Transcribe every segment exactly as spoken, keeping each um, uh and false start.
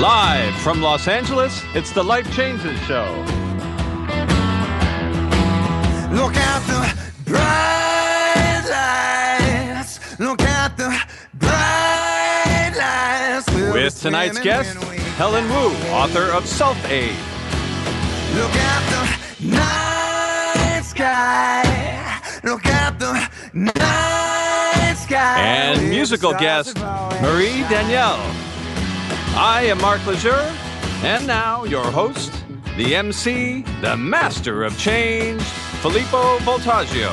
Live from Los Angeles, it's the Life Changes Show. Look at the bright lights. Look at the bright lights. With tonight's guest, Helen Wu, author of Self-Aid. Look at the night sky. Look at the night sky. And musical guest, Marie Danielle. I am Mark Lejeune, and now your host, the M C, the master of change, Filippo Voltaggio.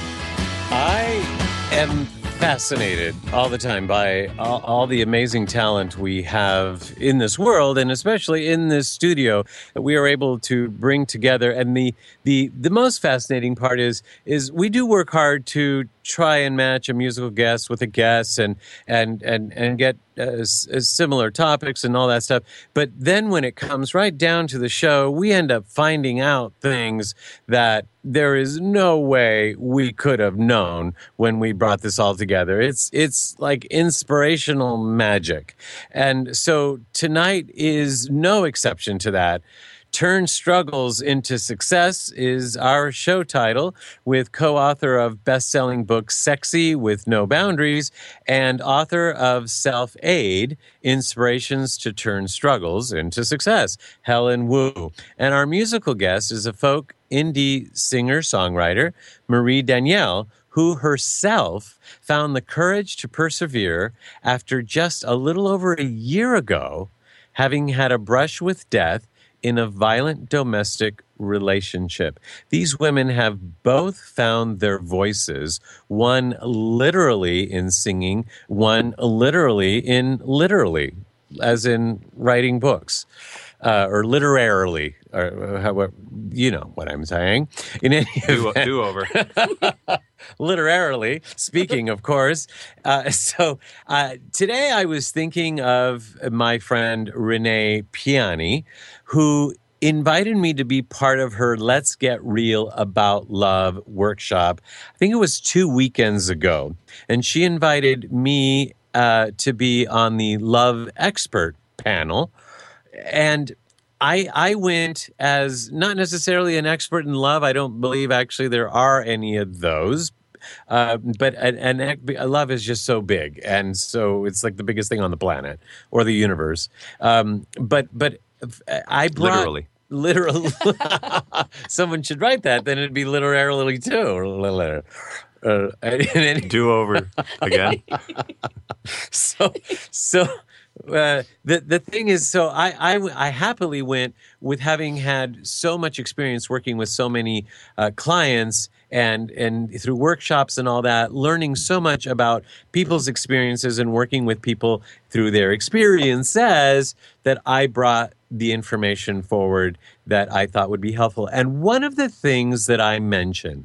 I am fascinated all the time by all, all the amazing talent we have in this world, and especially in this studio that we are able to bring together. And the the the most fascinating part is is we do work hard to try and match a musical guest with a guest and and and and get uh, s- similar topics and all that stuff. But then when it comes right down to the show, we end up finding out things that there is no way we could have known when we brought this all together. It's it's like inspirational magic. And so tonight is no exception to that. Turn Struggles into Success is our show title, with co-author of best-selling book Sexy with No Boundaries and author of Self-Aid, Inspirations to Turn Struggles into Success, Helen Wu. And our musical guest is a folk indie singer-songwriter, Marie Danielle, who herself found the courage to persevere after just a little over a year ago, having had a brush with death in a violent domestic relationship. These women have both found their voices, one literally in singing, one literally in literally, as in writing books, uh, or literarily, or however, you know what I'm saying. In any Do, event, do over. literarily speaking, of course. Uh, so uh, today I was thinking of my friend Renee Piani, who invited me to be part of her Let's Get Real About Love workshop. I think it was two weekends ago. And she invited me uh, to be on the Love Expert panel. And I I went as not necessarily an expert in love. I don't believe actually there are any of those. Uh, but an, an, love is just so big, and so it's like the biggest thing on the planet or the universe. Um, but but I brought Literally. literally. Someone should write that. Then it'd be literarily too. Uh, and, and, Do over again. so so. Uh, the the thing is, so I, I, I happily went with having had so much experience working with so many uh, clients and and through workshops and all that, learning so much about people's experiences and working with people through their experiences, that I brought the information forward that I thought would be helpful. And one of the things that I mentioned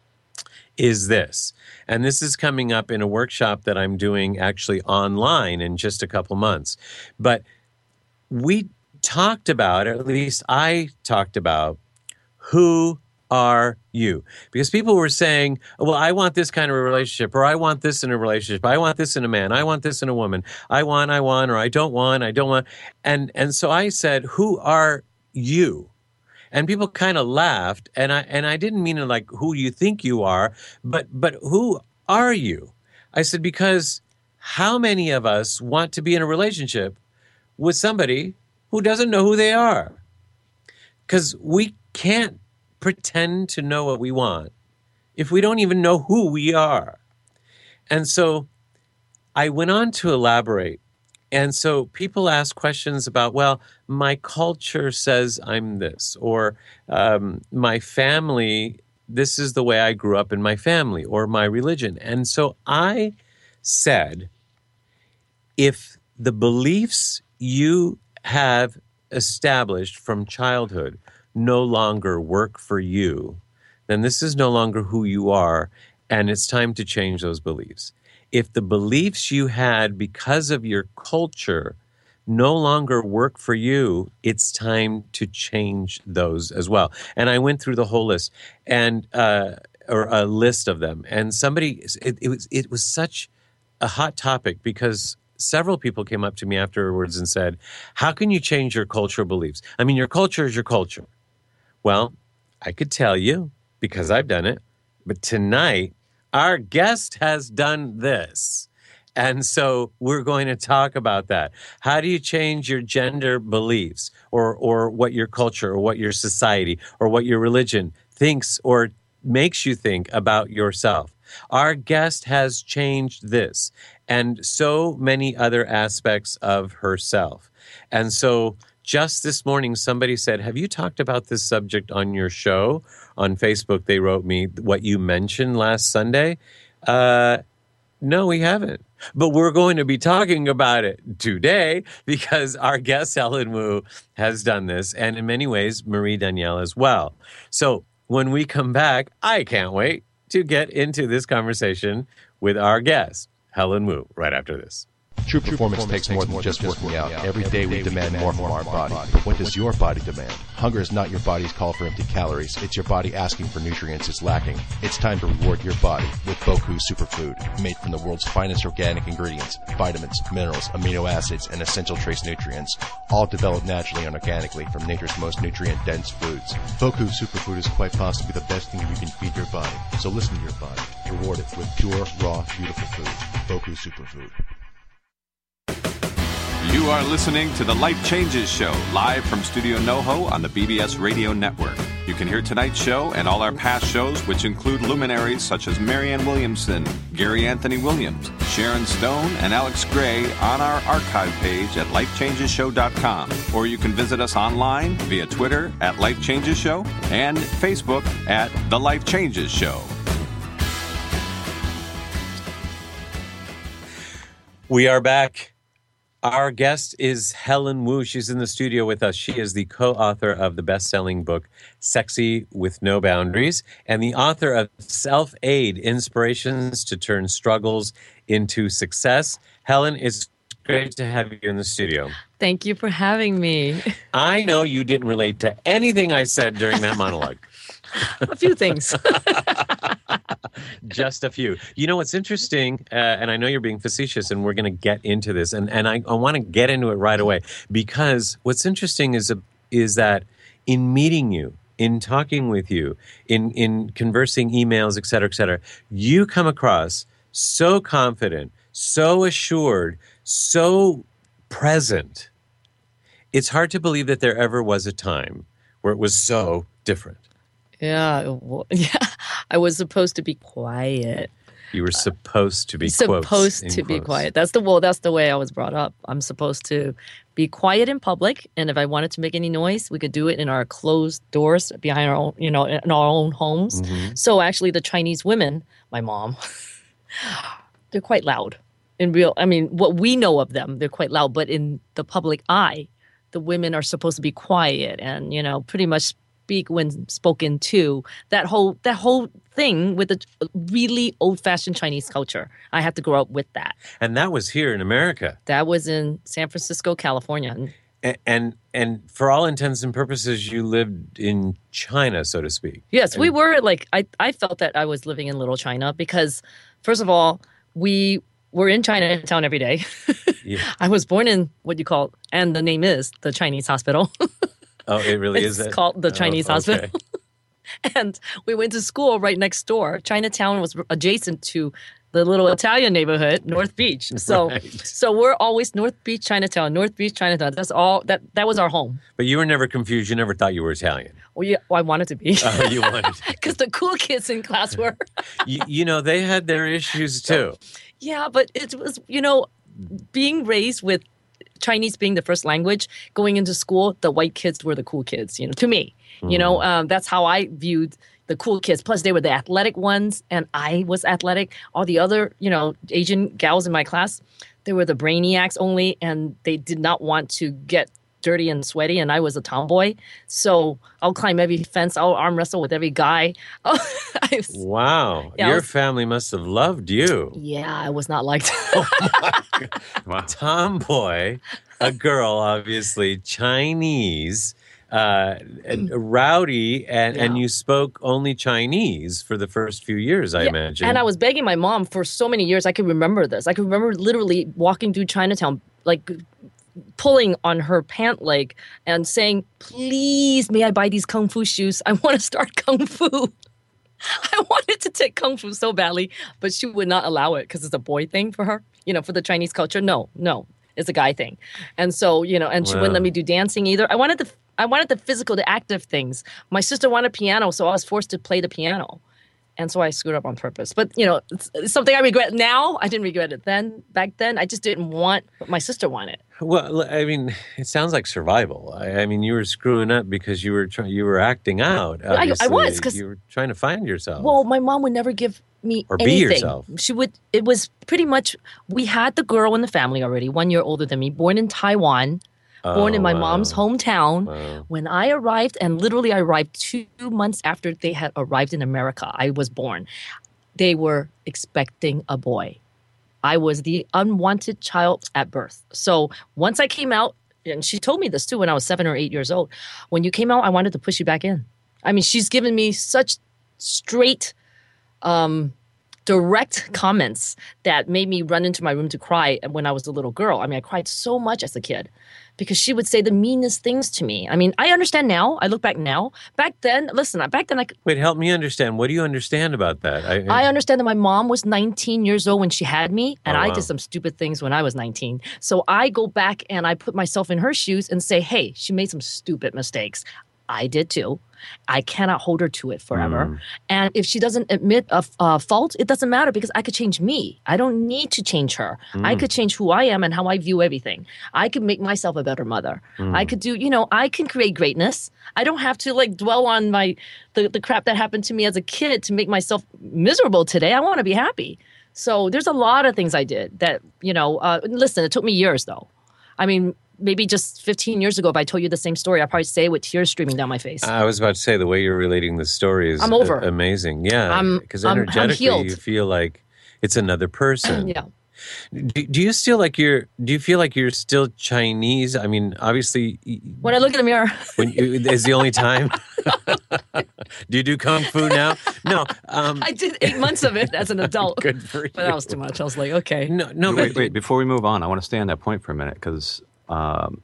is this. And this is coming up in a workshop that I'm doing actually online in just a couple months. But we talked about, or at least I talked about, who are you? Because people were saying, well, I want this kind of a relationship, or I want this in a relationship, I want this in a man, I want this in a woman, I want, I want, or I don't want, I don't want. And, and so I said, who are you? And people kind of laughed, and I and I didn't mean it like who you think you are, but but who are you? I said, because how many of us want to be in a relationship with somebody who doesn't know who they are? Because we can't pretend to know what we want if we don't even know who we are. And so I went on to elaborate. And so people ask questions about, well, my culture says I'm this, or um, my family, this is the way I grew up in my family, or my religion. And so I said, if the beliefs you have established from childhood no longer work for you, then this is no longer who you are, and it's time to change those beliefs. If the beliefs you had because of your culture no longer work for you, it's time to change those as well. And I went through the whole list, and uh, or a list of them. And somebody, it, it was it was such a hot topic because several people came up to me afterwards and said, how can you change your cultural beliefs? I mean, your culture is your culture. Well, I could tell you because I've done it. But tonight, our guest has done this. And so we're going to talk about that. How do you change your gender beliefs or or what your culture or what your society or what your religion thinks or makes you think about yourself? Our guest has changed this and so many other aspects of herself. And so just this morning, somebody said, have you talked about this subject on your show? On Facebook, they wrote me what you mentioned last Sunday. Uh, no, we haven't. But we're going to be talking about it today because our guest, Helen Wu, has done this. And in many ways, Marie Danielle as well. So when we come back, I can't wait to get into this conversation with our guest, Helen Wu, right after this. True performance takes more than just working out. Every day we demand more from our body. But what does your body demand? Hunger is not your body's call for empty calories. It's your body asking for nutrients it's lacking. It's time to reward your body with Boku Superfood, made from the world's finest organic ingredients, vitamins, minerals, amino acids, and essential trace nutrients, all developed naturally and organically from nature's most nutrient-dense foods. Boku Superfood is quite possibly the best thing you can feed your body. So listen to your body. Reward it with pure, raw, beautiful food. Boku Superfood. You are listening to The Life Changes Show, live from Studio NoHo on the B B S Radio Network. You can hear tonight's show and all our past shows, which include luminaries such as Marianne Williamson, Gary Anthony Williams, Sharon Stone, and Alex Gray on our archive page at life changes show dot com. Or you can visit us online via Twitter at Life Changes Show and Facebook at The Life Changes Show. We are back. Our guest is Helen Wu. She's in the studio with us. She is the co-author of the best-selling book, Sexy with No Boundaries, and the author of Self-Aid, Inspirations to Turn Struggles into Success. Helen, it's great to have you in the studio. Thank you for having me. I know you didn't relate to anything I said during that monologue. A few things. Just a few. You know, what's interesting, uh, and I know you're being facetious, and we're going to get into this, and, and I, I want to get into it right away, because what's interesting is, a, is that in meeting you, in talking with you, in, in conversing emails, et cetera, et cetera, you come across so confident, so assured, so present. It's hard to believe that there ever was a time where it was so different. Yeah, well, yeah. I was supposed to be quiet. You were supposed to be supposed quotes, to be quotes. quiet. That's the well. That's the way I was brought up. I'm supposed to be quiet in public, and if I wanted to make any noise, we could do it in our closed doors behind our own, you know, in our own homes. Mm-hmm. So actually, the Chinese women, my mom, they're quite loud. In real, I mean, what we know of them, they're quite loud. But in the public eye, the women are supposed to be quiet and, you know, pretty much speak when spoken to. That whole that whole thing with the really old-fashioned Chinese culture. I had to grow up with that. And that was here in America. That was in San Francisco, California. And, and and for all intents and purposes, you lived in China, so to speak. Yes, and, we were like, I, I felt that I was living in Little China because, first of all, we were in Chinatown every day. Yeah. I was born in what you call, and the name is the Chinese hospital. Oh, it really it's is? It's called the Chinese oh, okay. hospital. And we went to school right next door. Chinatown was adjacent to the little Italian neighborhood, North Beach. So Right. so we're always North Beach, Chinatown, North Beach, Chinatown. That's all, that that was our home. But you were never confused. You never thought you were Italian. Well, yeah, well, I wanted to be. Oh, you wanted to. Because the cool kids in class were. you, you know, they had their issues too. Yeah, but it was, you know, being raised with Chinese being the first language, going into school, the white kids were the cool kids, you know, to me. Mm. You know, um, that's how I viewed the cool kids. Plus, they were the athletic ones, and I was athletic. All the other, you know, Asian gals in my class, they were the brainiacs only, and they did not want to get dirty and sweaty, and I was a tomboy. So I'll climb every fence. I'll arm wrestle with every guy. was, wow. Yeah, Your was, family must have loved you. Yeah, I was not liked. Oh my God. Wow. Tomboy, a girl, obviously, Chinese, uh, and rowdy, and, Yeah. and you spoke only Chinese for the first few years, I Yeah, imagine. And I was begging my mom for so many years. I can remember this. I can remember literally walking through Chinatown, like pulling on her pant leg and saying, please, may I buy these Kung Fu shoes? I want to start Kung Fu. I wanted to take Kung Fu so badly, but she would not allow it because it's a boy thing for her. You know, for the Chinese culture, no, no, it's a guy thing. And so, you know, and she wouldn't let Wow. me do dancing either. I wanted the, I wanted the physical, the active things. My sister wanted piano, so I was forced to play the piano. And so I screwed up on purpose. But, you know, it's, it's something I regret now. I didn't regret it then. Back then, I just didn't want what my sister wanted. Well, I mean, it sounds like survival. I, I mean, you were screwing up because you were try- you were acting out. I- I obviously. was, 'cause- you were trying to find yourself. Well, my mom would never give me Or be anything. yourself. She would. It was pretty much. We had the girl in the family already, one year older than me, born in Taiwan, born in Oh, my wow. mom's hometown. Wow. When I arrived, and literally I arrived two months after they had arrived in America, I was born. They were expecting a boy. I was the unwanted child at birth. So once I came out, and she told me this too when I was seven or eight years old, when you came out, I wanted to push you back in. I mean, she's given me such straight, um, direct comments that made me run into my room to cry when I was a little girl. I mean, I cried so much as a kid because she would say the meanest things to me. I mean, I understand now. I look back now. Back then, listen, back then I could, Wait, help me understand. What do you understand about that? I understand that my mom was nineteen years old when she had me, and Oh, I wow. did some stupid things when I was nineteen. So I go back and I put myself in her shoes and say, hey, she made some stupid mistakes. I did too. I cannot hold her to it forever. Mm. And if she doesn't admit a, a fault, it doesn't matter because I could change me. I don't need to change her. I Mm. could change who I am and how I view everything. I could make myself a better mother. Mm. I could do, you know, I can create greatness. I don't have to like dwell on my the, the crap that happened to me as a kid to make myself miserable today. I want to be happy. So there's a lot of things I did that, you know, uh, listen, it took me years though. I mean, maybe just fifteen years ago, if I told you the same story, I'd probably say it with tears streaming down my face. I was about to say the way you're relating the story is I'm over. a- amazing. Yeah, I'm- because I'm- I'm energetically healed. you feel like it's another person. yeah. Do, do you still like you're? Do you feel like you're still Chinese? I mean, obviously, y- When I look in the mirror, when you, is the only time. Do you do kung fu now? No. Um, I did eight months of it as an adult. good for you. But that was too much. I was like, okay. No, no. wait, but- wait. Before we move on, I want to stay on that point for a minute because um,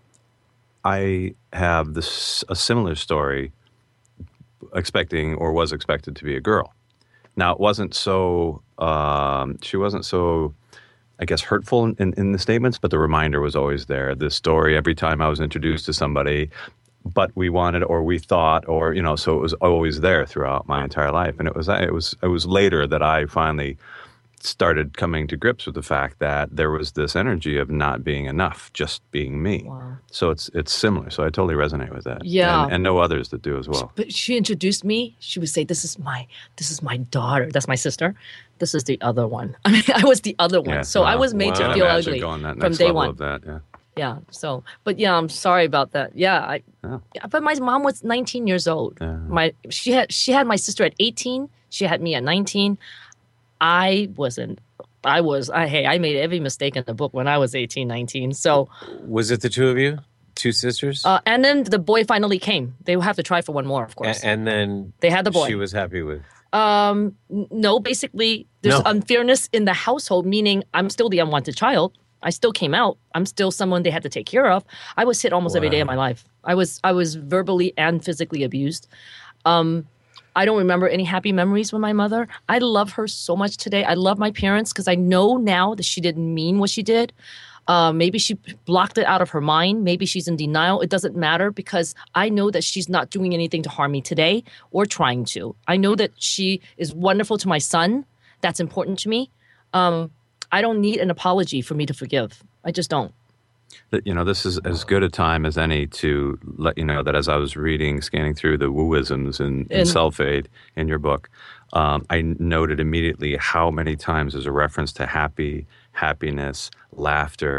I have this a similar story, expecting or was expected to be a girl. Now it wasn't so. Um, she wasn't so, I guess, hurtful in, in the statements, but the reminder was always there. The story every time I was introduced to somebody, but we wanted or we thought or you know, so it was always there throughout my entire life. And it was it was it was later that I finally started coming to grips with the fact that there was this energy of not being enough, just being me. Wow. So it's it's similar. So I totally resonate with that. Yeah. and, and know others that do as well. But she introduced me. She would say, "This is my, this is my daughter. That's my sister. This is the other one." I mean, I was the other one, Yeah, so I wow. was made Wow. to Can't feel imagine ugly going that from next day level one. of that. Yeah. Yeah. So, but yeah, I'm sorry about that. Yeah. I, Yeah. yeah, but my mom was nineteen years old. Yeah. My she had she had my sister at eighteen. She had me at nineteen. I wasn't. I was. I hey, I made every mistake in the book when I was eighteen, nineteen. So, Was it the two of you, two sisters? uh, and then the boy finally came. They would have to try for one more, of A- course. and then They had the boy. She was happy with. Um, n- no, basically, there's No. unfairness in the household, meaning I'm still the unwanted child. I still came out. I'm still someone they had to take care of. I was hit almost every day of my life. I was I was verbally and physically abused. Um, I don't remember any happy memories with my mother. I love her so much today. I love my parents because I know now that she didn't mean what she did. Uh, maybe she blocked it out of her mind. Maybe she's in denial. It doesn't matter because I know that she's not doing anything to harm me today or trying to. I know that she is wonderful to my son. That's important to me. Um, I don't need an apology for me to forgive. I just don't. That, you know, this is as good a time as any to let you know that as I was reading, scanning through the wooisms in, in In- Self-Aid in your book, um, I noted immediately how many times there's a reference to happy, happiness, laughter,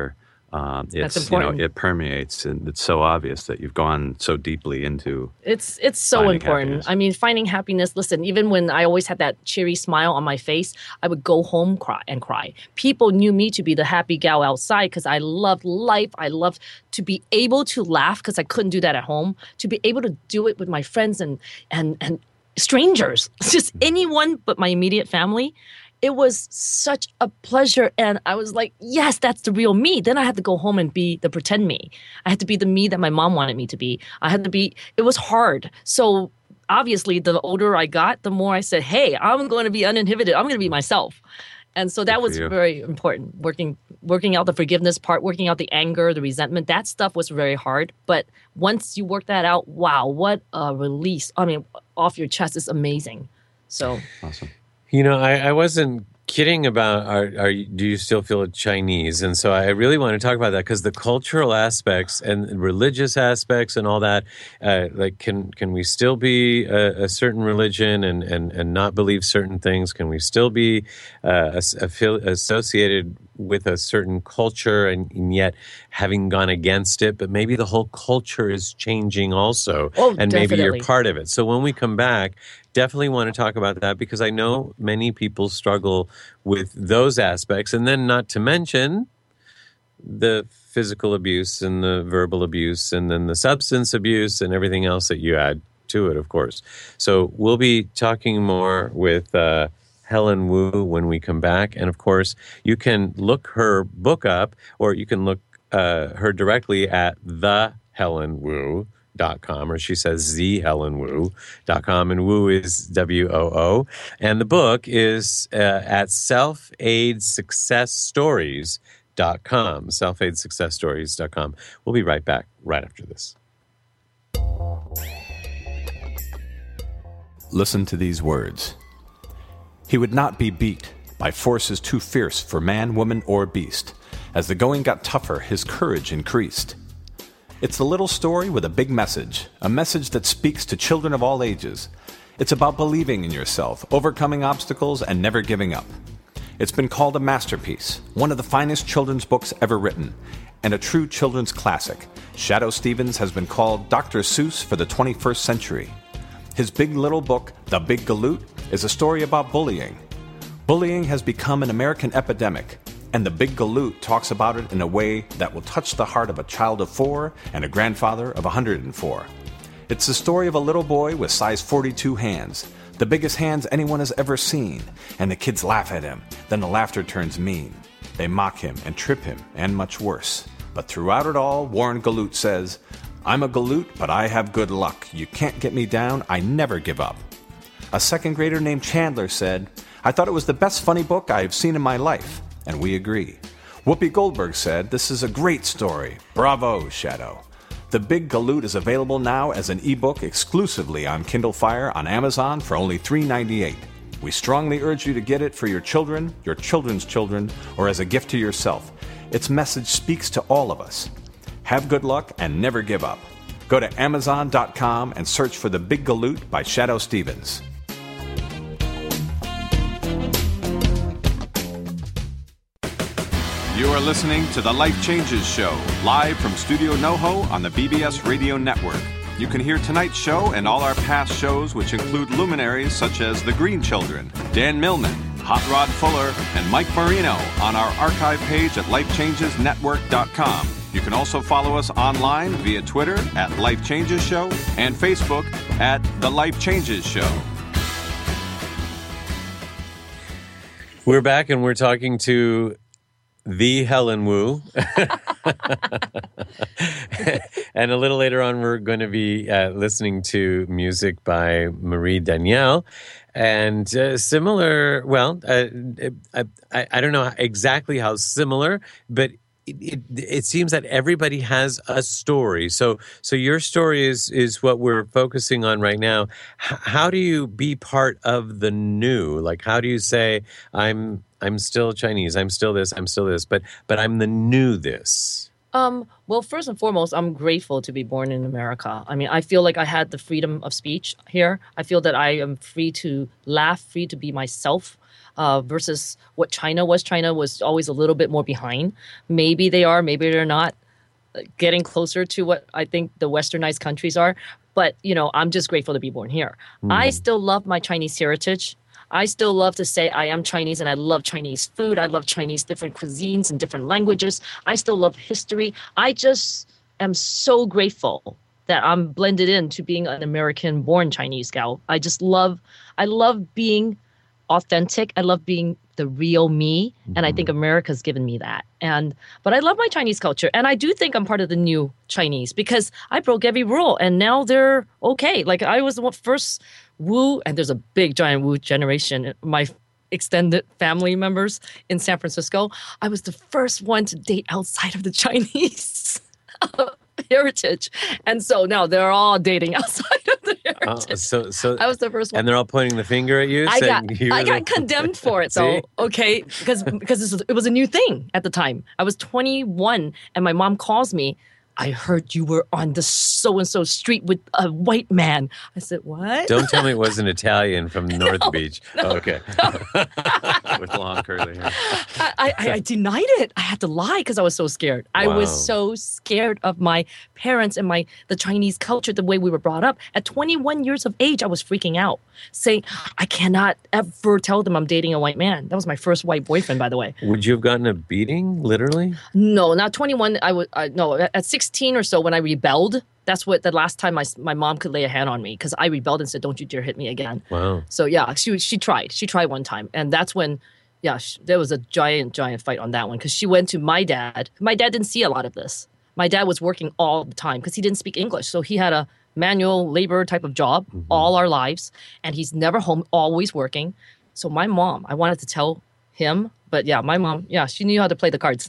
Um, That's it's you know important. it permeates, and it's so obvious that you've gone so deeply into. It's it's so Finding important. happiness. I mean, finding happiness. Listen, even when I always had that cheery smile on my face, I would go home cry and cry. People knew me to be the happy gal outside because I loved life. I loved to be able to laugh because I couldn't do that at home. To be able to do it with my friends and and and strangers, just anyone but my immediate family. It was such a pleasure. And I was like, yes, that's the real me. Then I had to go home and be the pretend me. I had to be the me that my mom wanted me to be. I had to be, it was hard. So obviously, the older I got, the more I said, hey, I'm going to be uninhibited. I'm going to be myself. And so that Good for was you. very important. Working working out the forgiveness part, working out the anger, the resentment, that stuff was very hard. But once you work that out, wow, what a release. I mean, off your chest is amazing. So Awesome. You know, I, I wasn't kidding about are, are you, do you still feel Chinese? And so I really want to talk about that because the cultural aspects and religious aspects and all that, uh, like can can we still be a, a certain religion and, and, and not believe certain things? Can we still be uh, as- affili- associated with a certain culture and, and yet having gone against it? But maybe the whole culture is changing also, Oh, and maybe you're definitely. part of it. So when we come back, definitely want to talk about that because I know many people struggle with those aspects. And then not to mention the physical abuse and the verbal abuse and then the substance abuse and everything else that you add to it, of course. So we'll be talking more with uh, Helen Wu when we come back. And of course, you can look her book up or you can look uh, her directly at the Helen Wu. Dot com, or she says the Helen Wu dot com, and Wu is W O O. And the book is uh, at self aid success stories dot com, self aid success stories dot com. We'll be right back right after this. Listen to these words. He would not be beat by forces too fierce for man, woman, or beast. As the going got tougher, his courage increased. It's a little story with a big message, a message that speaks to children of all ages. It's about believing in yourself, overcoming obstacles, and never giving up. It's been called a masterpiece, one of the finest children's books ever written, and a true children's classic. Shadoe Stevens has been called Doctor Seuss for the twenty-first century. His big little book, The Big Galoot, is a story about bullying. Bullying has become an American epidemic, and The Big Galoot talks about it in a way that will touch the heart of a child of four and a grandfather of one hundred four. It's the story of a little boy with size forty-two hands, the biggest hands anyone has ever seen, and the kids laugh at him. Then the laughter turns mean. They mock him and trip him, and much worse. But throughout it all, Warren Galoot says, I'm a Galoot, but I have good luck. You can't get me down, I never give up. A second grader named Chandler said, I thought it was the best funny book I have seen in my life. And we agree. Whoopi Goldberg said, this is a great story. Bravo, Shadoe. The Big Galoot is available now as an ebook exclusively on Kindle Fire on Amazon for only three dollars and ninety-eight cents. We strongly urge you to get it for your children, your children's children, or as a gift to yourself. Its message speaks to all of us. Have good luck and never give up. Go to amazon dot com and search for The Big Galoot by Shadoe Stevens. You are listening to The Life Changes Show, live from Studio NoHo on the B B S Radio Network. You can hear tonight's show and all our past shows, which include luminaries such as The Green Children, Dan Millman, Hot Rod Fuller, and Mike Marino on our archive page at life changes network dot com. You can also follow us online via Twitter at Life Changes Show and Facebook at The Life Changes Show. We're back and we're talking to the Helen Wu. And a little later on, we're going to be uh, listening to music by Marie Danielle. And uh, similar, well, uh, I, I, I don't know exactly how similar, but it, it, it seems that everybody has a story. So so your story is, is what we're focusing on right now. H- how do you be part of the new? Like, how do you say, I'm I'm still Chinese, I'm still this, I'm still this, but but I'm the new this? Um, well, first and foremost, I'm grateful to be born in America. I mean, I feel like I had the freedom of speech here. I feel that I am free to laugh, free to be myself. Uh, versus what China was. China was always a little bit more behind. Maybe they are, maybe they're not uh, getting closer to what I think the westernized countries are. But, you know, I'm just grateful to be born here. Mm. I still love my Chinese heritage. I still love to say I am Chinese and I love Chinese food. I love Chinese different cuisines and different languages. I still love history. I just am so grateful that I'm blended into being an American born Chinese gal. I just love, I love being authentic. I love being the real me. And I think America's given me that. And, but I love my Chinese culture. And I do think I'm part of the new Chinese because I broke every rule and now they're okay. Like I was the one first Wu, and there's a big giant Wu generation. My extended family members in San Francisco, I was the first one to date outside of the Chinese heritage. And so now they're all dating outside of the heritage. Oh, so, so I was the first one. And they're all pointing the finger at you? I saying got you I were got the- condemned for it. See? So okay, because because this was, it was a new thing at the time. I was twenty-one, and my mom calls me. I heard you were on the so and so street with a white man. I said, what? Don't tell me it was an Italian from North Beach. Oh, okay. With long curly hair. I, I, I denied it. I had to lie because I was so scared. I was Wow. so scared of my parents and my the Chinese culture, the way we were brought up. At twenty-one years of age, I was freaking out, saying, I cannot ever tell them I'm dating a white man. That was my first white boyfriend, by the way. Would you have gotten a beating, literally? No, not twenty-one. I was I, no at sixteen or so when I rebelled. That's what the last time my my mom could lay a hand on me because I rebelled and said, "Don't you dare hit me again." Wow. So yeah, she she tried. She tried one time, and that's when, yeah, sh there was a giant giant fight on that one because she went to my dad. My dad didn't see a lot of this. My dad was working all the time because he didn't speak English, so he had a manual labor type of job Mm-hmm. all our lives, and he's never home, always working. So my mom, I wanted to tell him, but yeah, my mom, yeah, she knew how to play the cards.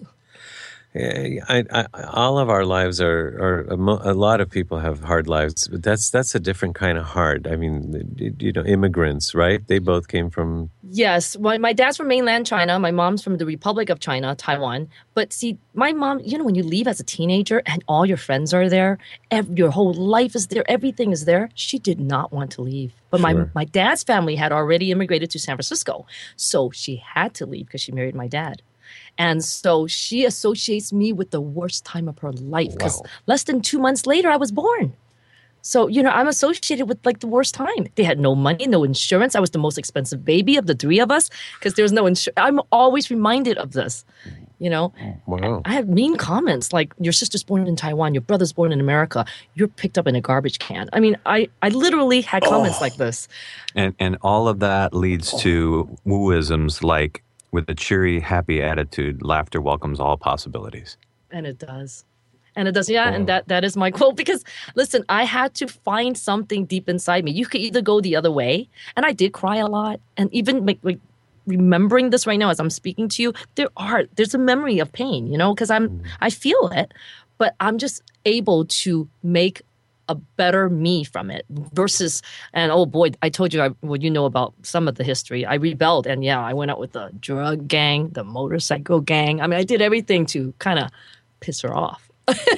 Yeah, I, I, all of our lives are, are a, mo- a lot of people have hard lives, but that's that's a different kind of hard. I mean, you know, immigrants, right? They both came from. Yes, my, my dad's from mainland China. My mom's from the Republic of China, Taiwan. But see, my mom, you know, when you leave as a teenager and all your friends are there, ev- your whole life is there, everything is there, she did not want to leave. But my, Sure. my dad's family had already immigrated to San Francisco. So she had to leave because she married my dad. And so she associates me with the worst time of her life because Wow. less than two months later, I was born. So, you know, I'm associated with like the worst time. They had no money, no insurance. I was the most expensive baby of the three of us because there was no insurance. I'm always reminded of this, you know. Wow. I have mean comments like, your sister's born in Taiwan, your brother's born in America, you're picked up in a garbage can. I mean, I, I literally had comments like this. And and all of that leads to wooisms like, with a cheery, happy attitude, laughter welcomes all possibilities. And it does. And it does, yeah, and that that is my quote. Because, listen, I had to find something deep inside me. You could either go the other way, and I did cry a lot. And even like, like remembering this right now as I'm speaking to you, there are there's a memory of pain, you know, because I'm I feel it, but I'm just able to make a better me from it versus, and oh boy, I told you I, what you know about some of the history. I rebelled, and yeah, I went out with the drug gang, the motorcycle gang. I mean, I did everything to kind of piss her off.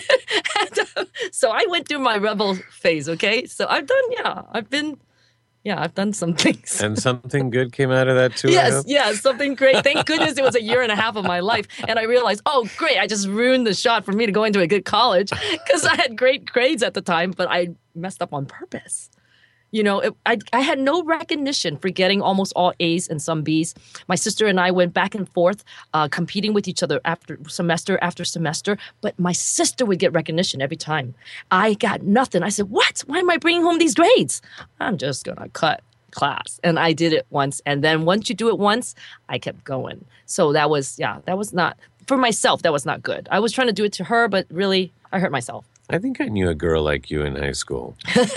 and, uh, so I went through my rebel phase, okay? So I've done, yeah, I've been, yeah, I've done some things. And something good came out of that too. I Yes, hope? yes, something great. Thank goodness it was a year and a half of my life. And I realized, oh, great, I just ruined the shot for me to go into a good college because I had great grades at the time, but I messed up on purpose. You know, it, I, I had no recognition for getting almost all A's and some B's. My sister and I went back and forth uh, competing with each other after semester after semester, but my sister would get recognition every time. I got nothing. I said, what? Why am I bringing home these grades? I'm just going to cut class. And I did it once. And then once you do it once, I kept going. So that was, yeah, that was not, for myself, that was not good. I was trying to do it to her, but really, I hurt myself. I think I knew a girl like you in high school.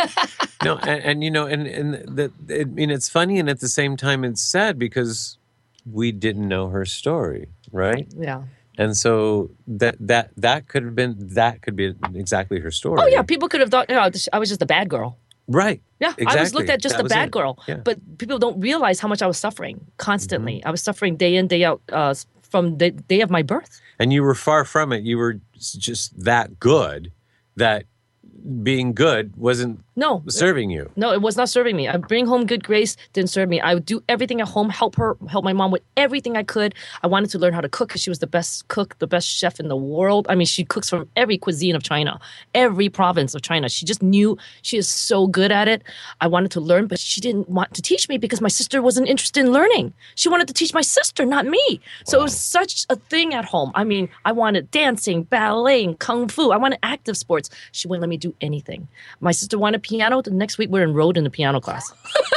No, and, and you know, and and the, I mean, it's funny, and at the same time, it's sad because we didn't know her story, right? Yeah. And so that that that could have been that could be exactly her story. Oh, yeah. People could have thought, you know, I was just a bad girl. right. Yeah, exactly. I was looked at just That a was bad it. girl. Yeah. But people don't realize how much I was suffering constantly. I was suffering day in, day out, uh, from the day of my birth. And you were far from it. You were just that good that being good wasn't No. serving you. No, it was not serving me. I bring home good grace, didn't serve me. I would do everything at home, help her, help my mom with everything I could. I wanted to learn how to cook because she was the best cook, the best chef in the world. I mean, she cooks from every cuisine of China, every province of China. She just knew she is so good at it. I wanted to learn, but she didn't want to teach me because my sister wasn't interested in learning. She wanted to teach my sister, not me. So it was such a thing at home. I mean, I wanted dancing, ballet, kung fu. I wanted active sports. She wouldn't let me do anything. My sister wanted piano. The next week, we're enrolled in the piano class.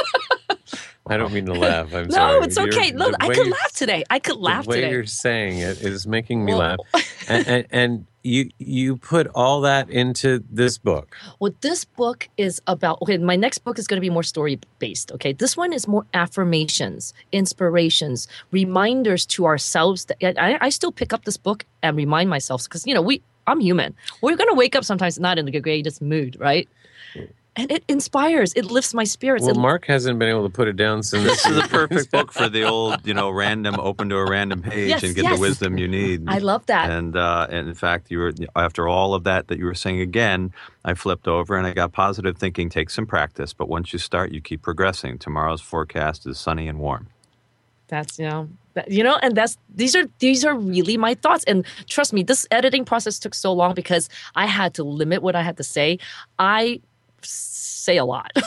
I don't mean to laugh. I'm no, sorry. it's You're- okay. the Look, I way could you- laugh today. I could laugh The way today. you're saying it is making me Well- laugh. And, and, and you you put all that into this book. Well, this book is about, okay, my next book is going to be more story based, okay? This one is more affirmations, inspirations, reminders to ourselves. That I, I still pick up this book and remind myself because, you know, we I'm human. We're going to wake up sometimes not in the greatest mood, right? And it inspires. It lifts my spirits. Well, It- Mark hasn't been able to put it down since. This is the perfect book for the old, you know, random, open to a random page Yes, and get yes. the wisdom you need. I love that. And, uh, and in fact, you were after all of that that you were saying again, I flipped over and I got positive thinking takes some practice, but once you start, you keep progressing. Tomorrow's forecast is sunny and warm. That's you know, that, you know, and that's these are these are really my thoughts. And trust me, this editing process took so long because I had to limit what I had to say. I say a lot.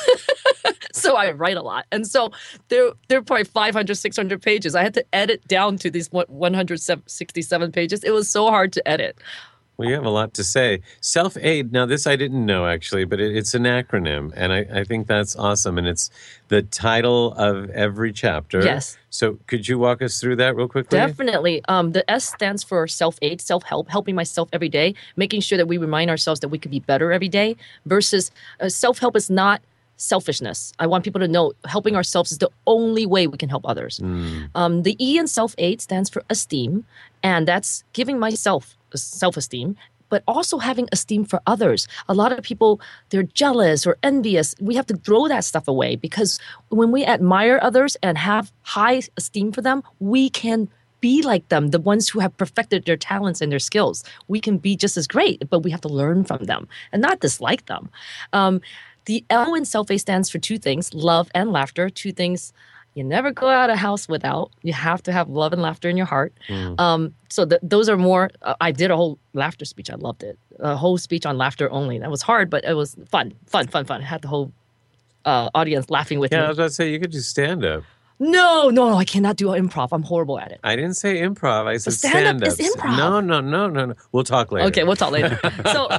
So I write a lot. And so there there are probably five hundred, six hundred pages. I had to edit down to these one hundred sixty-seven pages. It was so hard to edit. Well, you have a lot to say. Self-aid, now this I didn't know actually, but it, it's an acronym, and I, I think that's awesome. And it's the title of every chapter. Yes. So could you walk us through that real quickly? Definitely. Um, the S stands for self-aid, self-help, helping myself every day, making sure that we remind ourselves that we could be better every day versus uh, self-help is not selfishness. I want people to know helping ourselves is the only way we can help others. Um, the E in self-aid stands for esteem, and that's giving myself self-esteem, but also having esteem for others. A lot of people, they're jealous or envious. We have to throw that stuff away because when we admire others and have high esteem for them, we can be like them, the ones who have perfected their talents and their skills. We can be just as great, but we have to learn from them and not dislike them. Um, the L in self-aid stands for two things, love and laughter, two things you never go out of a house without. You have to have love and laughter in your heart. Mm. Um, so th- those are more, uh, I did a whole laughter speech. I loved it. A whole speech on laughter only. That was hard, but it was fun, fun, fun, fun. I had the whole uh, audience laughing with Yeah, I me. was about to say, you could do stand-up. No, no, no, I cannot do improv. I'm horrible at it. I didn't say improv. I said stand-up stand-up. is improv. No, no, no, no, no. We'll talk later. Okay, we'll talk later. So,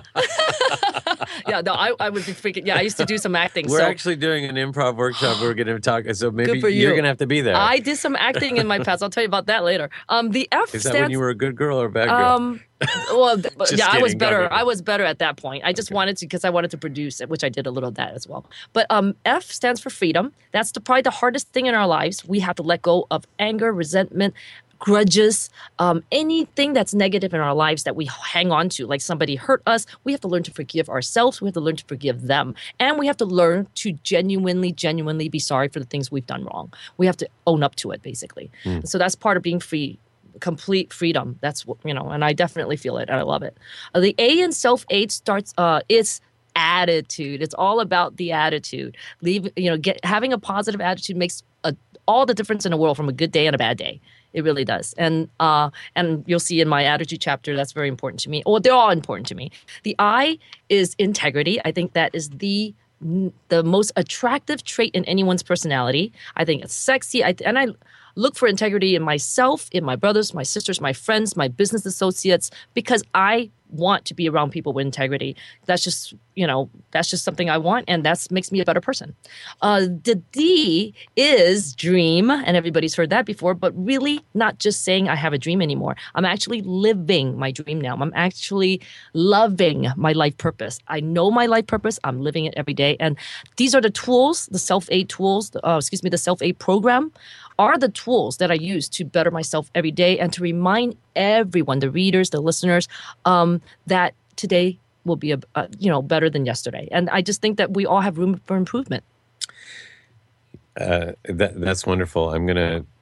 yeah, no, I, I would be freaking, yeah, I used to do some acting. We're so actually doing an improv workshop. We're going to talk. So maybe Good for you're you. going to have to be there. I did some acting in my past. I'll tell you about that later. Um, the F Is that stands when you were a good girl or a bad girl? Um, well, th- Just yeah, I was kidding. Go, better. go, go. I was better at that point. I just wanted to because I wanted to produce it, which I did a little of that as well. But um, F stands for freedom. That's the, probably the hardest thing in our lives. We have to let go of anger, resentment, grudges, um, anything that's negative in our lives that we hang on to. Like somebody hurt us, we have to learn to forgive ourselves. We have to learn to forgive them, and we have to learn to genuinely, genuinely be sorry for the things we've done wrong. We have to own up to it, basically. So that's part of being free. Complete freedom. That's what, you know, and I definitely feel it and I love it. Uh, the A in self-aid starts, uh, it's attitude. It's all about the attitude. Leave, you know, get having a positive attitude makes a, all the difference in the world from a good day and a bad day. It really does. And uh, and you'll see in my attitude chapter, that's very important to me. Or they're all important to me. The I is integrity. I think that is the the most attractive trait in anyone's personality. I think it's sexy. I, and I look for integrity in myself, in my brothers, my sisters, my friends, my business associates, because I want to be around people with integrity. That's just, you know, that's just something I want, and that makes me a better person. Uh, the D is dream, and everybody's heard that before, but really not just saying I have a dream anymore. I'm actually living my dream now. I'm actually loving my life purpose. I know my life purpose. I'm living it every day, and these are the tools, the self-aid tools, uh, excuse me, the self-aid program are the tools that I use to better myself every day and to remind everyone, the readers, the listeners, um, that today will be a, a you know better than yesterday. And I just think that we all have room for improvement. Uh, that, that's wonderful. I'm going to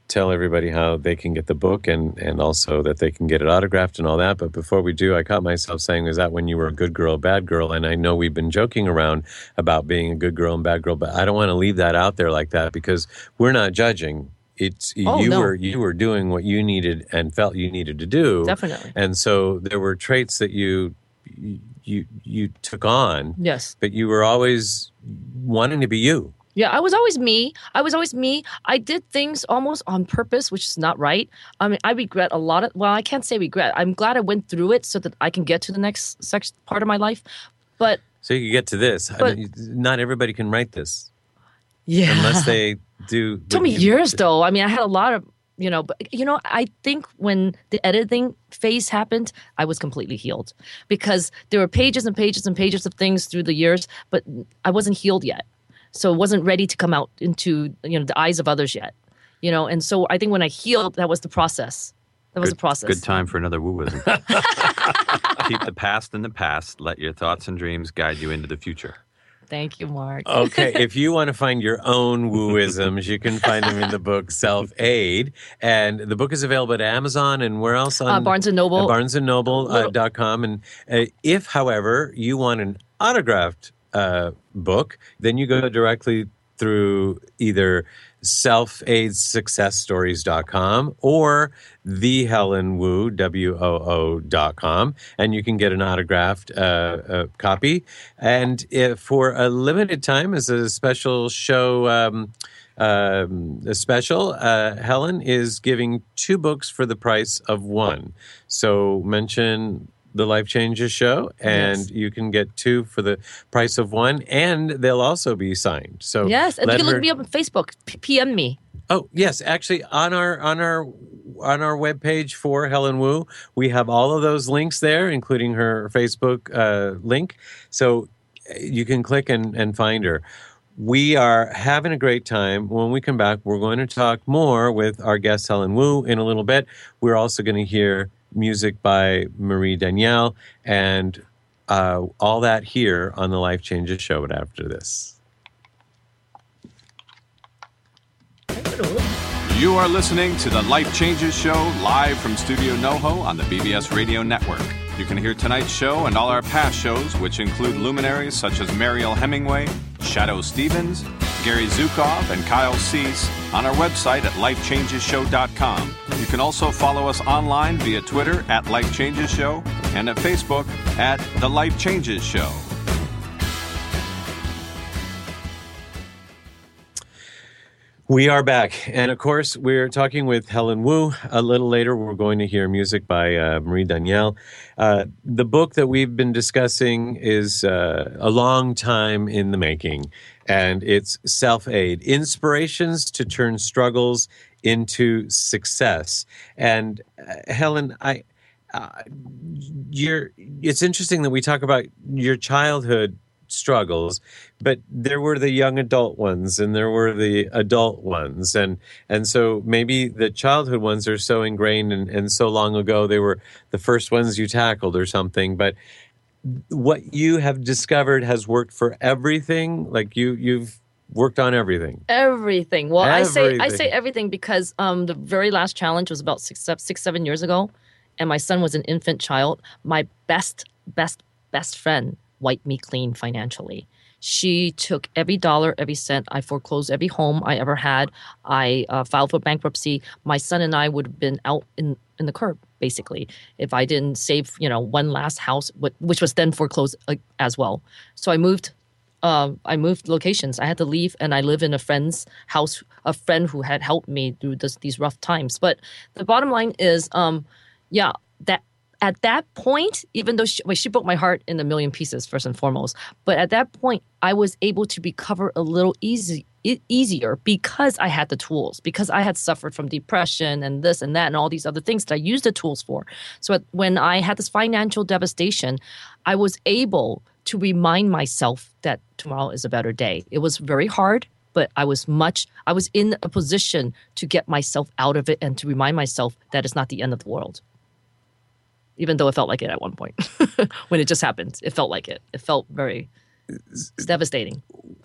tell everybody how they can get the book and, and also that they can get it autographed and all that. But before we do, I caught myself saying, is that when you were a good girl, bad girl? And I know we've been joking around about being a good girl and bad girl, but I don't want to leave that out there like that because we're not judging. It's Oh, you no. were you were doing what you needed and felt you needed to do. Definitely. And so there were traits that you you you took on, Yes. but you were always wanting to be you. Yeah, I was always me. I was always me. I did things almost on purpose, which is not right. I mean, I regret a lot of, well, I can't say regret. I'm glad I went through it so that I can get to the next sex part of my life. But So you can get to this. I But- mean, not everybody can write this yeah. unless they do. It took me years though. I mean, I had a lot of, you know, but you know, I think when the editing phase happened, I was completely healed because there were pages and pages and pages of things through the years, but I wasn't healed yet. So it wasn't ready to come out into, you know, the eyes of others yet. You know, and so I think when I healed, that was the process. That was Good, the process. good time for another wooism. Keep the past in the past. Let your thoughts and dreams guide you into the future. Thank you, Mark. Okay, if you want to find your own wooisms, you can find them in the book Self-Aid. And the book is available at Amazon and where else? On Uh, Barnes and Noble. At barnes and noble dot com. And uh, if, however, you want an autographed uh, book, then you go directly through either self aid success stories dot com or the Helen Wu, W O O dot com, and you can get an autographed uh, uh, copy. And if for a limited time, as a special show, um, um, a special, uh, Helen is giving two books for the price of one. So mention the Life Changes Show, and Yes. you can get two for the price of one, and they'll also be signed. So Yes, and you let can look her- me up on Facebook. P- PM me. Oh yes, actually on our on our on our webpage for Helen Wu, we have all of those links there, including her Facebook uh, link. So you can click and, and find her. We are having a great time. When we come back, we're going to talk more with our guest Helen Wu in a little bit. We're also going to hear music by Marie Danielle and uh, all that here on the Life Changes Show. But after this. You are listening to the Life Changes Show live from Studio NoHo on the B B S Radio Network. You can hear tonight's show and all our past shows, which include luminaries such as Mariel Hemingway, Shadow Stevens, Gary Zukov, and Kyle Cease on our website at life changes show dot com. You can also follow us online via Twitter at Life Changes Show and at Facebook at The Life Changes Show. We are back. And of course, we're talking with Helen Wu. A little later, we're going to hear music by uh, Marie Danielle. Uh, the book that we've been discussing is uh, a long time in the making, and it's Self-Aid, Inspirations to Turn Struggles into Success. And uh, Helen, I, uh, you're, it's interesting that we talk about your childhood struggles, but there were the young adult ones and there were the adult ones, and and so maybe the childhood ones are so ingrained and, and so long ago they were the first ones you tackled or something. But what you have discovered has worked for everything. Like you you've worked on everything. Everything. Well, I say I Everything. say everything because um, the very last challenge was about six, seven- six, seven years ago, and my son was an infant child. My best, best, best friend wiped me clean financially. She took every dollar, every cent. I foreclosed every home I ever had. I uh, filed for bankruptcy. My son and I would have been out in, in the curb, basically, if I didn't save, you know, one last house, wh- which was then foreclosed uh, as well. So I moved. Uh, I moved locations. I had to leave, and I live in a friend's house. A friend who had helped me through this, these rough times. But the bottom line is, um, yeah, that. At that point, even though she, well, she broke my heart in a million pieces, first and foremost, but at that point, I was able to recover a little easy, e- easier because I had the tools, because I had suffered from depression and this and that and all these other things that I used the tools for. So at, when I had this financial devastation, I was able to remind myself that tomorrow is a better day. It was very hard, but I was much, I was in a position to get myself out of it and to remind myself that it's not the end of the world. Even though it felt like it at one point. When it just happened, it felt like it. It felt very it's devastating.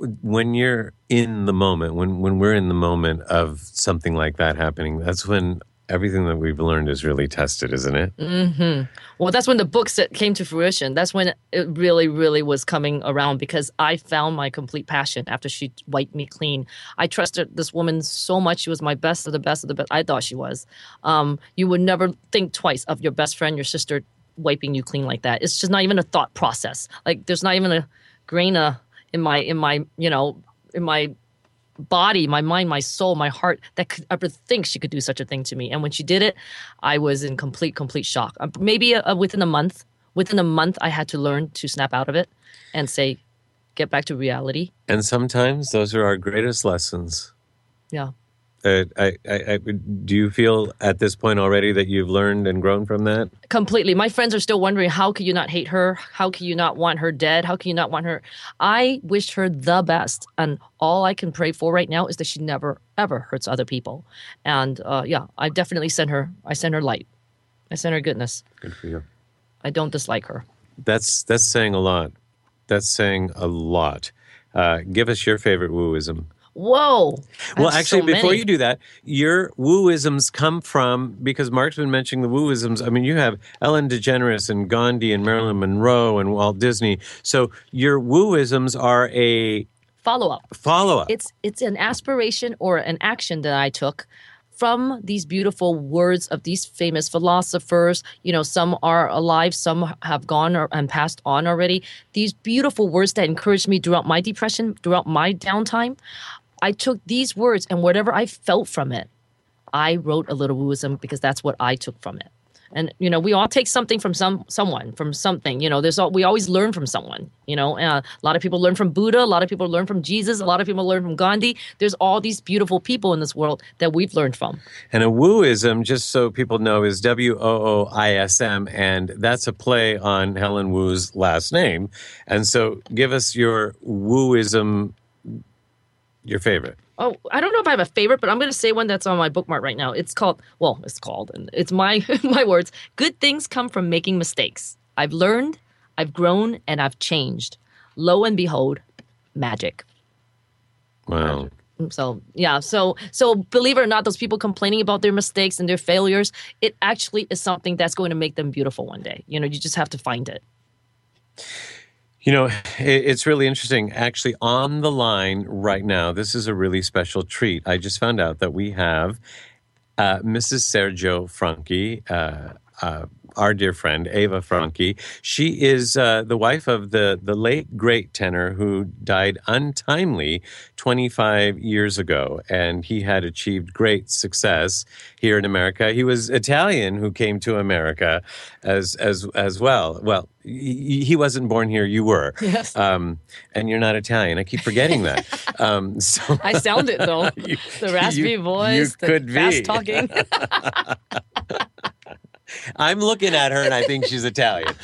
when you're in the moment, when when we're in the moment of something like that happening, that's when everything that we've learned is really tested, isn't it? Mm-hmm. Well, that's when the books that came to fruition. That's when it really, really was coming around because I found my complete passion after she wiped me clean. I trusted this woman so much. She was my best of the best of the best. I thought she was. Um, you would never think twice of your best friend, your sister, wiping you clean like that. It's just not even a thought process. Like there's not even a grain of, in my in my you know in my body, my mind, my soul, my heart that could ever think she could do such a thing to me. And when she did it, I was in complete, complete shock. Uh, maybe uh, within a month, within a month, I had to learn to snap out of it and say, get back to reality. And sometimes those are our greatest lessons. Yeah. Uh, I, I, I, do you feel at this point already that you've learned and grown from that? Completely. My friends are still wondering, how could you not hate her? How can you not want her dead? How can you not want her? I wish her the best. And all I can pray for right now is that she never, ever hurts other people. And uh, yeah, I definitely send her, I send her light. I send her goodness. Good for you. I don't dislike her. That's, that's saying a lot. That's saying a lot. Uh, give us your favorite wooism. Whoa. Well, actually, so before many. you do that, your wooisms come from, because Mark's been mentioning the wooisms. I mean, you have Ellen DeGeneres and Gandhi and Marilyn Monroe and Walt Disney. So your wooisms are a Follow-up. follow-up. It's it's an aspiration or an action that I took from these beautiful words of these famous philosophers. You know, some are alive, some have gone or, and passed on already. These beautiful words that encouraged me throughout my depression, throughout my downtime. I took these words and whatever I felt from it, I wrote a little wooism because that's what I took from it. And, you know, we all take something from some someone, from something. You know, there's all, we always learn from someone, you know. Uh, a lot of people learn from Buddha. A lot of people learn from Jesus. A lot of people learn from Gandhi. There's all these beautiful people in this world that we've learned from. And a wooism, just so people know, is W O O I S M, and that's a play on Helen Wu's last name. And so give us your wooism, your favorite. Oh, I don't know if I have a favorite, but I'm going to say one that's on my bookmark right now. It's called, well, it's called, and it's my my words. Good things come from making mistakes. I've learned, I've grown, and I've changed. Lo and behold, magic. Wow. So, yeah. So, so believe it or not, those people complaining about their mistakes and their failures, it actually is something that's going to make them beautiful one day. You know, you just have to find it. You know, it's really interesting. Actually, on the line right now, this is a really special treat. I just found out that we have uh, Missus Sergio Franchi, uh, uh, our dear friend, Eva Franchi. She is uh, the wife of the, the late, great tenor who died untimely twenty-five years ago. And he had achieved great success here in America. He was Italian who came to America as as as well. Well, he, he wasn't born here. You were. Yes. Um, and you're not Italian. I keep forgetting that. Um, so I sound it, though. You- the raspy you- voice, you the could be. fast talking. I'm looking at her and I think she's Italian.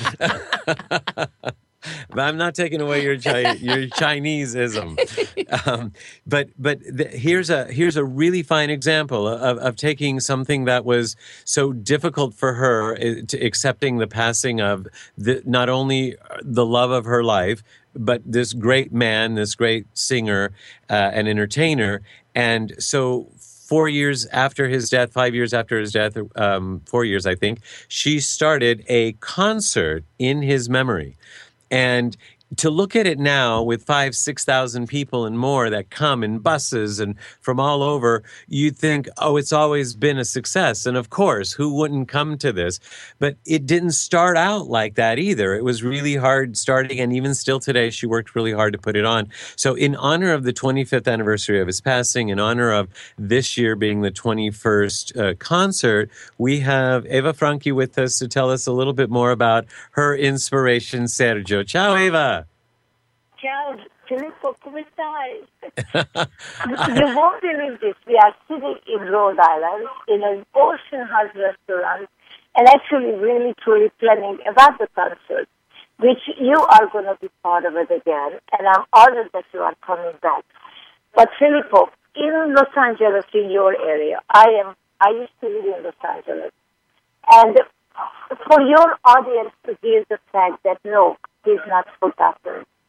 But I'm not taking away your Chi- your Chineseism. Um, but but the, here's a here's a really fine example of, of taking something that was so difficult for her, uh, to accepting the passing of the, not only the love of her life, but this great man, this great singer uh, and entertainer. And so four years after his death, five years after his death, um, four years, I think, she started a concert in his memory. And to look at it now with five, six thousand people and more that come in buses and from all over, you'd think, oh, it's always been a success. And of course, who wouldn't come to this? But it didn't start out like that either. It was really hard starting. And even still today, she worked really hard to put it on. So in honor of the twenty-fifth anniversary of his passing, in honor of this year being the twenty-first uh, concert, we have Eva Franchi with us to tell us a little bit more about her inspiration, Sergio. Ciao, Eva. Ciao, Filippo, come stai? You won't believe this. We are sitting in Rhode Island in an Ocean House restaurant and actually really truly planning about the concert, which you are going to be part of it again. And I'm honored that you are coming back. But Filippo, in Los Angeles, in your area, I am. I used to live in Los Angeles. And for your audience to hear the fact that no, he's not forgotten.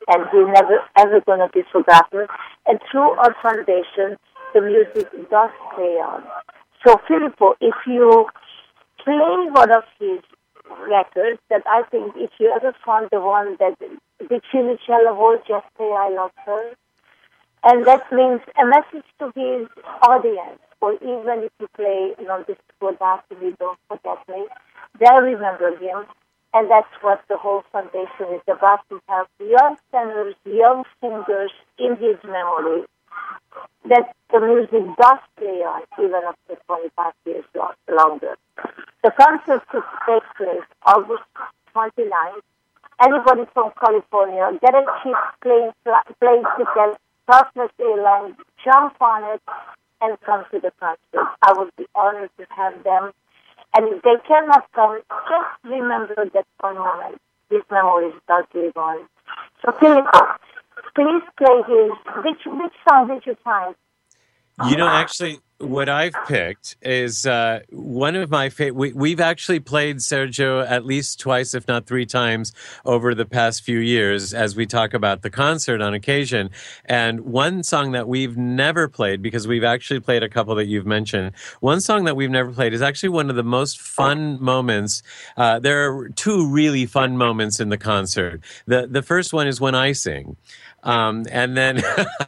and we're never ever going to be forgotten. And through our foundation, the music does play on. So, Filippo, if you play one of his records, that I think if you ever found the one that the Chimichella voice, just say I love her, and that means a message to his audience, or even if you play, you know, this go back to me, don't forget me, they'll remember him. And that's what the whole foundation is about, to have young singers, young singers in his memory, that the music does play on even after twenty-five years longer. The concert took place August twenty-ninth. Anybody from California, get a cheap plane, plane ticket, Southwest Airlines, jump on it, and come to the concert. I would be honored to have them. And if they cannot come, just remember that one moment. These memories does live on. So, Filippo, please play his. Which, which song did you find? You know, actually, what I've picked is uh, one of my favorite. We, we've actually played Sergio at least twice, if not three times, over the past few years as we talk about the concert on occasion. And one song that we've never played, because we've actually played a couple that you've mentioned, one song that we've never played is actually one of the most fun moments. Uh, there are two really fun moments in the concert. The, the first one is when I sing. Um, and then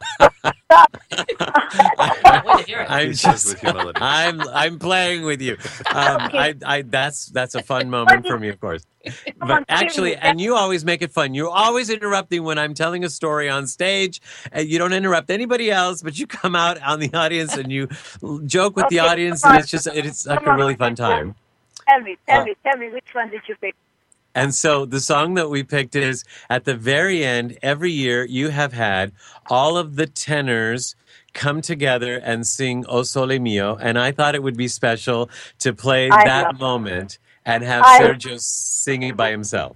I'm just, I'm, I'm playing with you. Um, I, I, that's, that's a fun moment for me, of course. But actually, and you always make it fun. You're always interrupting when I'm telling a story on stage. And you don't interrupt anybody else, but you come out on the audience and you joke with the audience, and it's just, it's like a really fun time. Tell me, tell me, tell me, which one did you pick? And so the song that we picked is, at the very end, every year you have had all of the tenors come together and sing O Sole Mio. And I thought it would be special to play I that moment and have I, Sergio sing it by himself.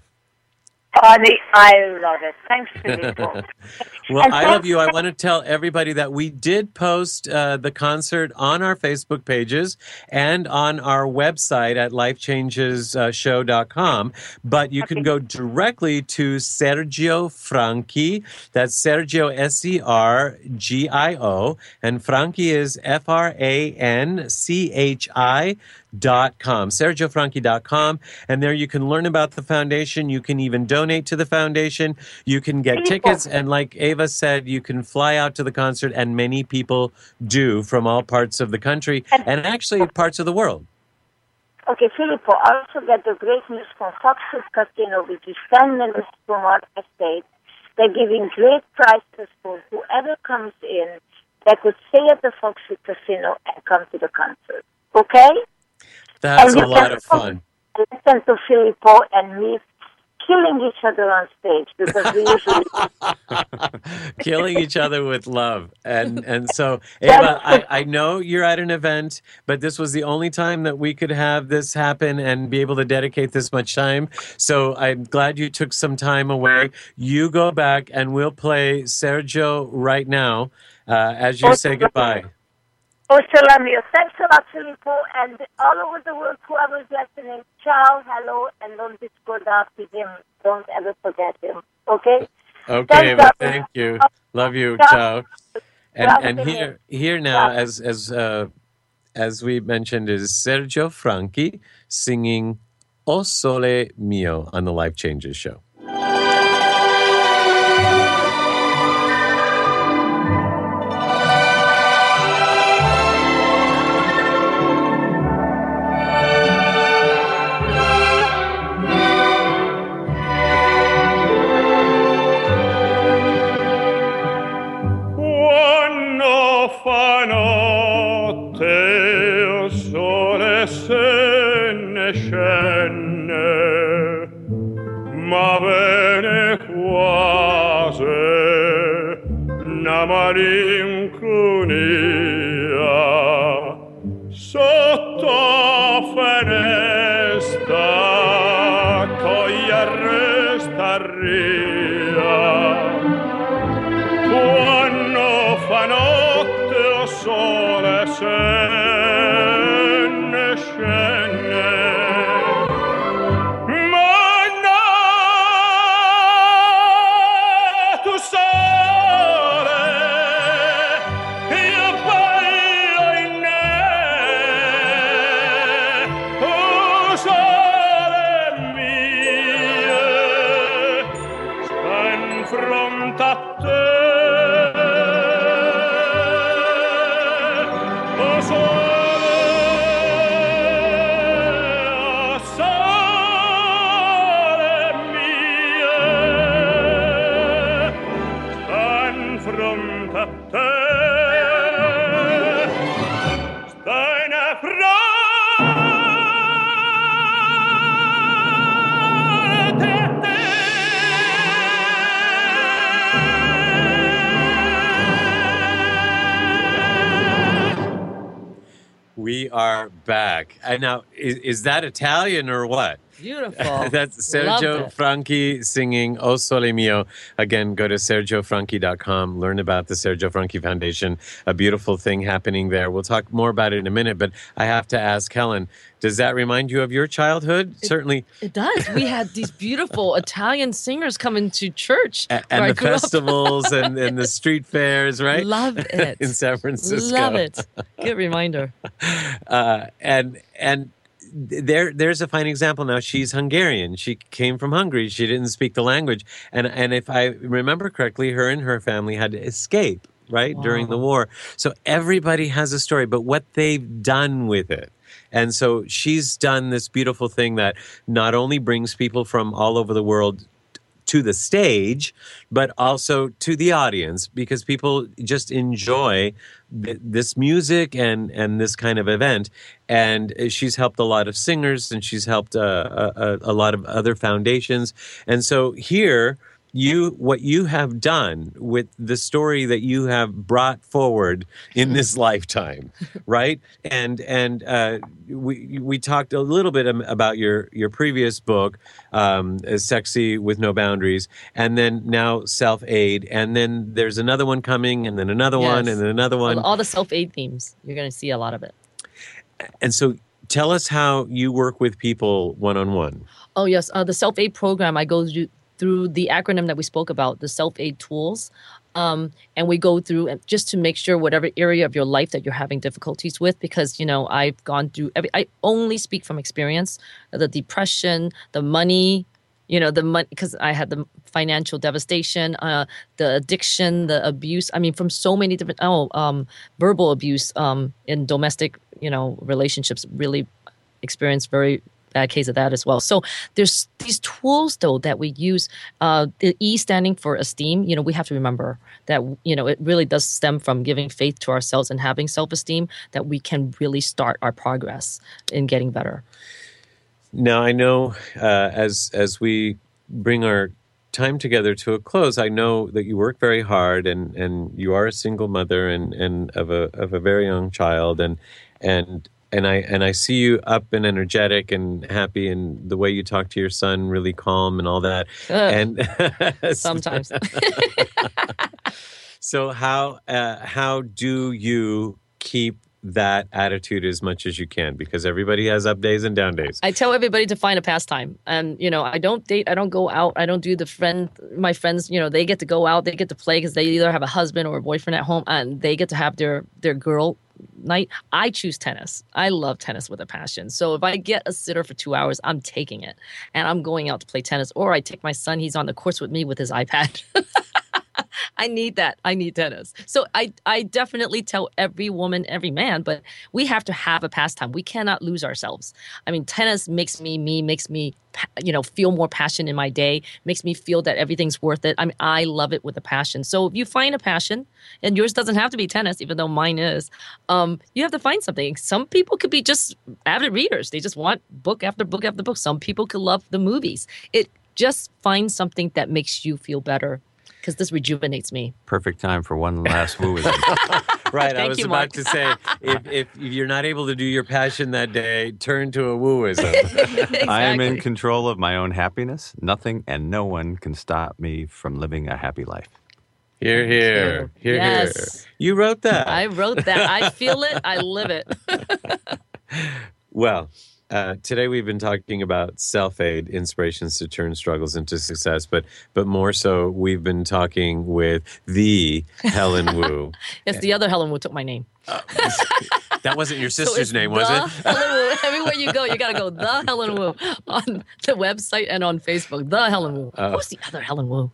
Honey, I love it. Thanks, Filippo. Well, And I thank- love you. I want to tell everybody that we did post uh, the concert on our Facebook pages and on our website at life changes show dot com. But you can go directly to Sergio Franchi. That's Sergio, S E R G I O. And Franchi is F R A N C H I dot com, sergio franchi dot com, and there you can learn about the foundation. You can even donate to the foundation. You can get tickets, and like Ava said, you can fly out to the concert, and many people do from all parts of the country and actually parts of the world. Okay, Filippo, I also get the great news from Foxwood Casino, which is ten minutes from our estate. They're giving great prizes for whoever comes in that could stay at the Foxwood Casino and come to the concert. Okay? That's And a you lot can of fun. Listen to Filippo and me killing each other on stage, because we usually Killing each other with love. And and so, Ava, I, I know you're at an event, but this was the only time that we could have this happen and be able to dedicate this much time. So I'm glad you took some time away. You go back and we'll play Sergio right now uh, as you say goodbye. Oh, Salamio. Thanks a lot, Filippo, and all over the world, whoever's listening, ciao, hello, and don't discord after him. Don't ever forget him, okay? Okay, Thanks, well, Ava. thank you. Love you. Ciao. Ciao. And Ciao, and Filippo. here here now, as as uh, as we mentioned, is Sergio Franchi singing O Sole Mio on the Life Changes Show. Quando fa notte il sole se ne scende, ma bene quasi una malinconia sotto finestra coglie resta ria. Quando fa notte il sole se ne scende, ma are back. And now, is, is that Italian or what? Beautiful. That's Loved Sergio it. Franchi singing O Sole Mio. Again, go to sergio franchi dot com. Learn about the Sergio Franchi Foundation. A beautiful thing happening there. We'll talk more about it in a minute, but I have to ask Helen, does that remind you of your childhood? It, Certainly. It does. We had these beautiful Italian singers coming to church. A- where I and the grew up. festivals and, and the street fairs, right? Love it. In San Francisco. Love it. Good reminder. Uh, and and there there's a fine example now. She's Hungarian. She came from Hungary. She didn't speak the language. And and if I remember correctly, her and her family had to escape, right, Wow. during the war. So everybody has a story, but what they've done with it. And so she's done this beautiful thing that not only brings people from all over the world to the stage, but also to the audience, because people just enjoy th- this music and, and this kind of event. And she's helped a lot of singers, and she's helped uh, a, a lot of other foundations. And so here, you what you have done with the story that you have brought forward in this lifetime, right? And and uh, we we talked a little bit about your your previous book, um, Sexy with No Boundaries, and then now Self-Aid, and then there's another one coming, and then another Yes. one, and then another one. All, all the self-aid themes. You're going to see a lot of it. And so, tell us how you work with people one on one. Oh, yes. Uh, the self-aid program, I go through, through the acronym that we spoke about, the self-aid tools. Um, and we go through and just to make sure whatever area of your life that you're having difficulties with, because, you know, I've gone through, every, I only speak from experience, the depression, the money, you know, the money, because I had the financial devastation, uh, the addiction, the abuse. I mean, from so many different, oh, um, verbal abuse um, in domestic, you know, relationships, really experienced very bad case of that as well. So there's these tools, though, that we use. Uh, the E standing for esteem. You know, we have to remember that, you know, it really does stem from giving faith to ourselves and having self-esteem, that we can really start our progress in getting better. Now, I know uh, as as we bring our time together to a close, I know that you work very hard, and, and you are a single mother and, and of a of a very young child, and and and I and I see you up and energetic and happy, and the way you talk to your son, really calm and all that. Ugh. And Sometimes. So how uh, how do you keep that attitude as much as you can? Because everybody has up days and down days. I tell everybody to find a pastime. And, you know, I don't date, I don't go out, I don't do the friend, my friends, you know, they get to go out, they get to play because they either have a husband or a boyfriend at home, and they get to have their, their girl night. I choose tennis. I love tennis with a passion. So if I get a sitter for two hours, I'm taking it. And I'm going out to play tennis. Or I take my son, he's on the course with me with his iPad. I need that. I need tennis. So I, I definitely tell every woman, every man, but we have to have a pastime. We cannot lose ourselves. I mean, tennis makes me me, makes me, you know, feel more passion in my day, makes me feel that everything's worth it. I mean, I love it with a passion. So if you find a passion, and yours doesn't have to be tennis, even though mine is, um, you have to find something. Some people could be just avid readers. They just want book after book after book. Some people could love the movies. It just find something that makes you feel better, because this rejuvenates me. Perfect time for one last wooism. Right, I Thank was you, about Mark. to say, if, if you're not able to do your passion that day, turn to a wooism. Exactly. I am in control of my own happiness. Nothing and no one can stop me from living a happy life. Here, here, here, Yes. here. You wrote that. I wrote that. I feel it. I live it. Well, uh, today we've been talking about self-aid, inspirations to turn struggles into success, but but more so, we've been talking with the Helen Wu. Yes, the other Helen Wu took my name. That wasn't your So sister's it's name, was the it? Helen Wu. Everywhere you go, you got to go the Helen Wu on the website and on Facebook. The Helen Wu. Oh. Who's the other Helen Wu?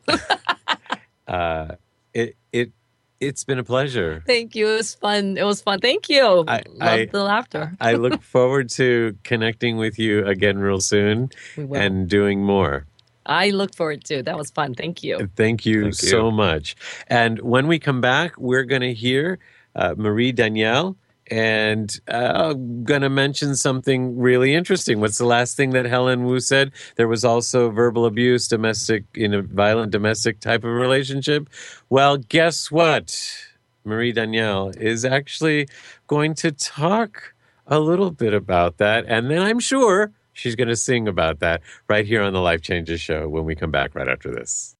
Uh, it it it's been a pleasure. Thank you. It was fun. It was fun. Thank you. I- Love I- the laughter. I look forward to connecting with you again real soon We will. and doing more. I look forward to. That was fun. Thank you. Thank you Thank you. so much. And when we come back, we're going to hear uh, Marie Danielle, and uh, I'm going to mention something really interesting. What's the last thing that Helen Wu said? There was also verbal abuse, domestic, in a violent domestic type of relationship. Well, guess what? Marie Danielle is actually going to talk a little bit about that. And then I'm sure she's going to sing about that right here on the Life Changes Show when we come back right after this.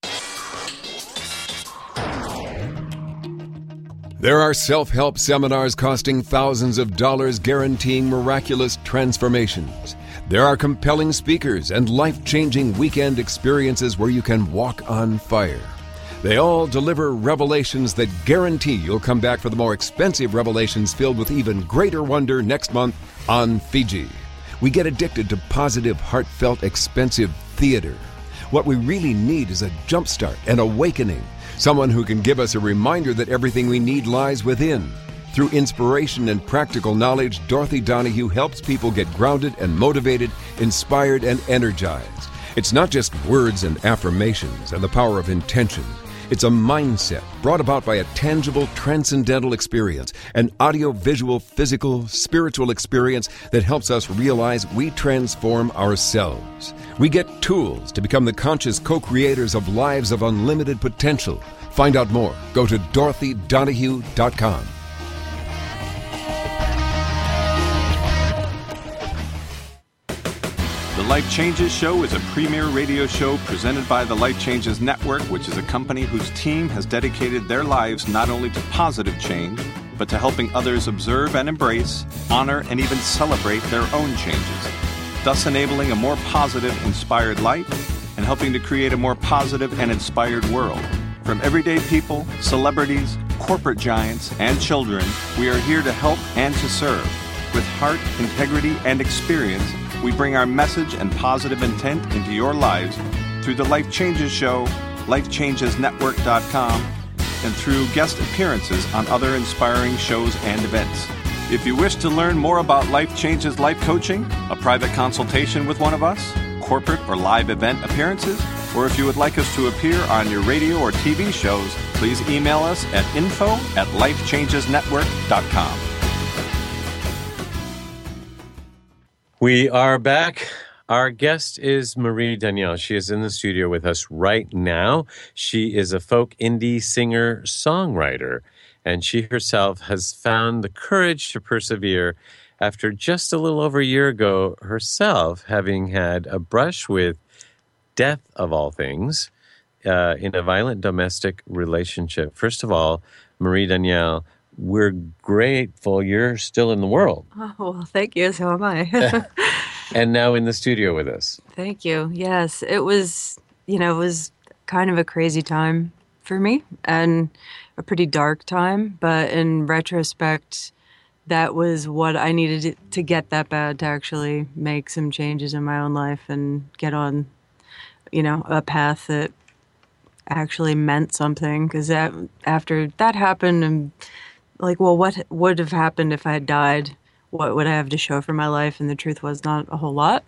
There are self-help seminars costing thousands of dollars guaranteeing miraculous transformations. There are compelling speakers and life-changing weekend experiences where you can walk on fire. They all deliver revelations that guarantee you'll come back for the more expensive revelations filled with even greater wonder next month on Fiji. We get addicted to positive, heartfelt, expensive theater. What we really need is a jumpstart, an awakening, someone who can give us a reminder that everything we need lies within. Through inspiration and practical knowledge, Dorothy Donahue helps people get grounded and motivated, inspired and energized. It's not just words and affirmations and the power of intention. It's a mindset brought about by a tangible, transcendental experience, an audio-visual, physical, spiritual experience that helps us realize we transform ourselves. We get tools to become the conscious co-creators of lives of unlimited potential. Find out more. Go to dorothy donahue dot com. The Life Changes Show is a premier radio show presented by the Life Changes Network, which is a company whose team has dedicated their lives not only to positive change, but to helping others observe and embrace, honor, and even celebrate their own changes, thus enabling a more positive, inspired life and helping to create a more positive and inspired world. From everyday people, celebrities, corporate giants, and children, we are here to help and to serve. With heart, integrity, and experience, we bring our message and positive intent into your lives through the Life Changes Show, life changes network dot com, and through guest appearances on other inspiring shows and events. If you wish to learn more about Life Changes Life Coaching, a private consultation with one of us, corporate or live event appearances, or if you would like us to appear on your radio or T V shows, please email us at info at life changes network dot com. We are back. Our guest is Marie Danielle. She is in the studio with us right now. She is a folk indie singer-songwriter, and she herself has found the courage to persevere after just a little over a year ago herself having had a brush with death of all things uh, in a violent domestic relationship. First of all, Marie Danielle, we're grateful you're still in the world. Oh, well, thank you. So am I. And now in the studio with us. Thank you. Yes, it was, you know, it was kind of a crazy time for me and a pretty dark time. But in retrospect, that was what I needed to get that bad to actually make some changes in my own life and get on, you know, a path that actually meant something. Because that, after that happened, and like, well, what would have happened if I had died? What would I have to show for my life? And the truth was not a whole lot.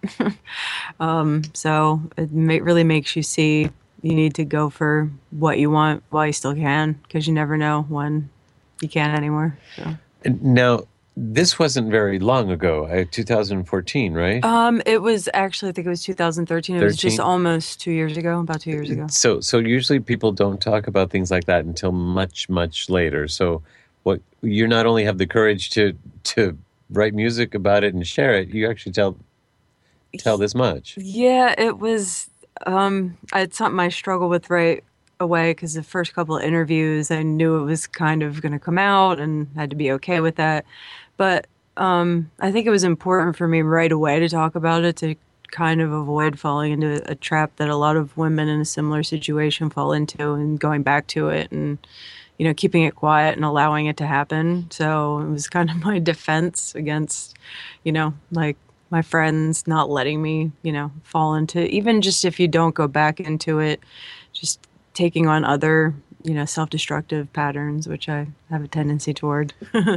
um, so it ma- really makes you see you need to go for what you want while you still can, because you never know when you can't anymore. So. Now, this wasn't very long ago, uh, two thousand fourteen, right? Um, it was actually, I think it was two thousand thirteen. It was just almost two years ago, about two years ago. So, so usually people don't talk about things like that until much, much later. So, what you not only have the courage to to write music about it and share it, you actually tell tell this much. Yeah, it was. Um, it's something I struggle with right away, because the first couple of interviews, I knew it was kind of going to come out and had to be okay with that. But um, I think it was important for me right away to talk about it, to kind of avoid falling into a trap that a lot of women in a similar situation fall into, and going back to it and, you know, keeping it quiet and allowing it to happen. So it was kind of my defense against, you know, like my friends not letting me, you know, fall into, even just if you don't go back into it, just taking on other, you know, self-destructive patterns, which I have a tendency toward.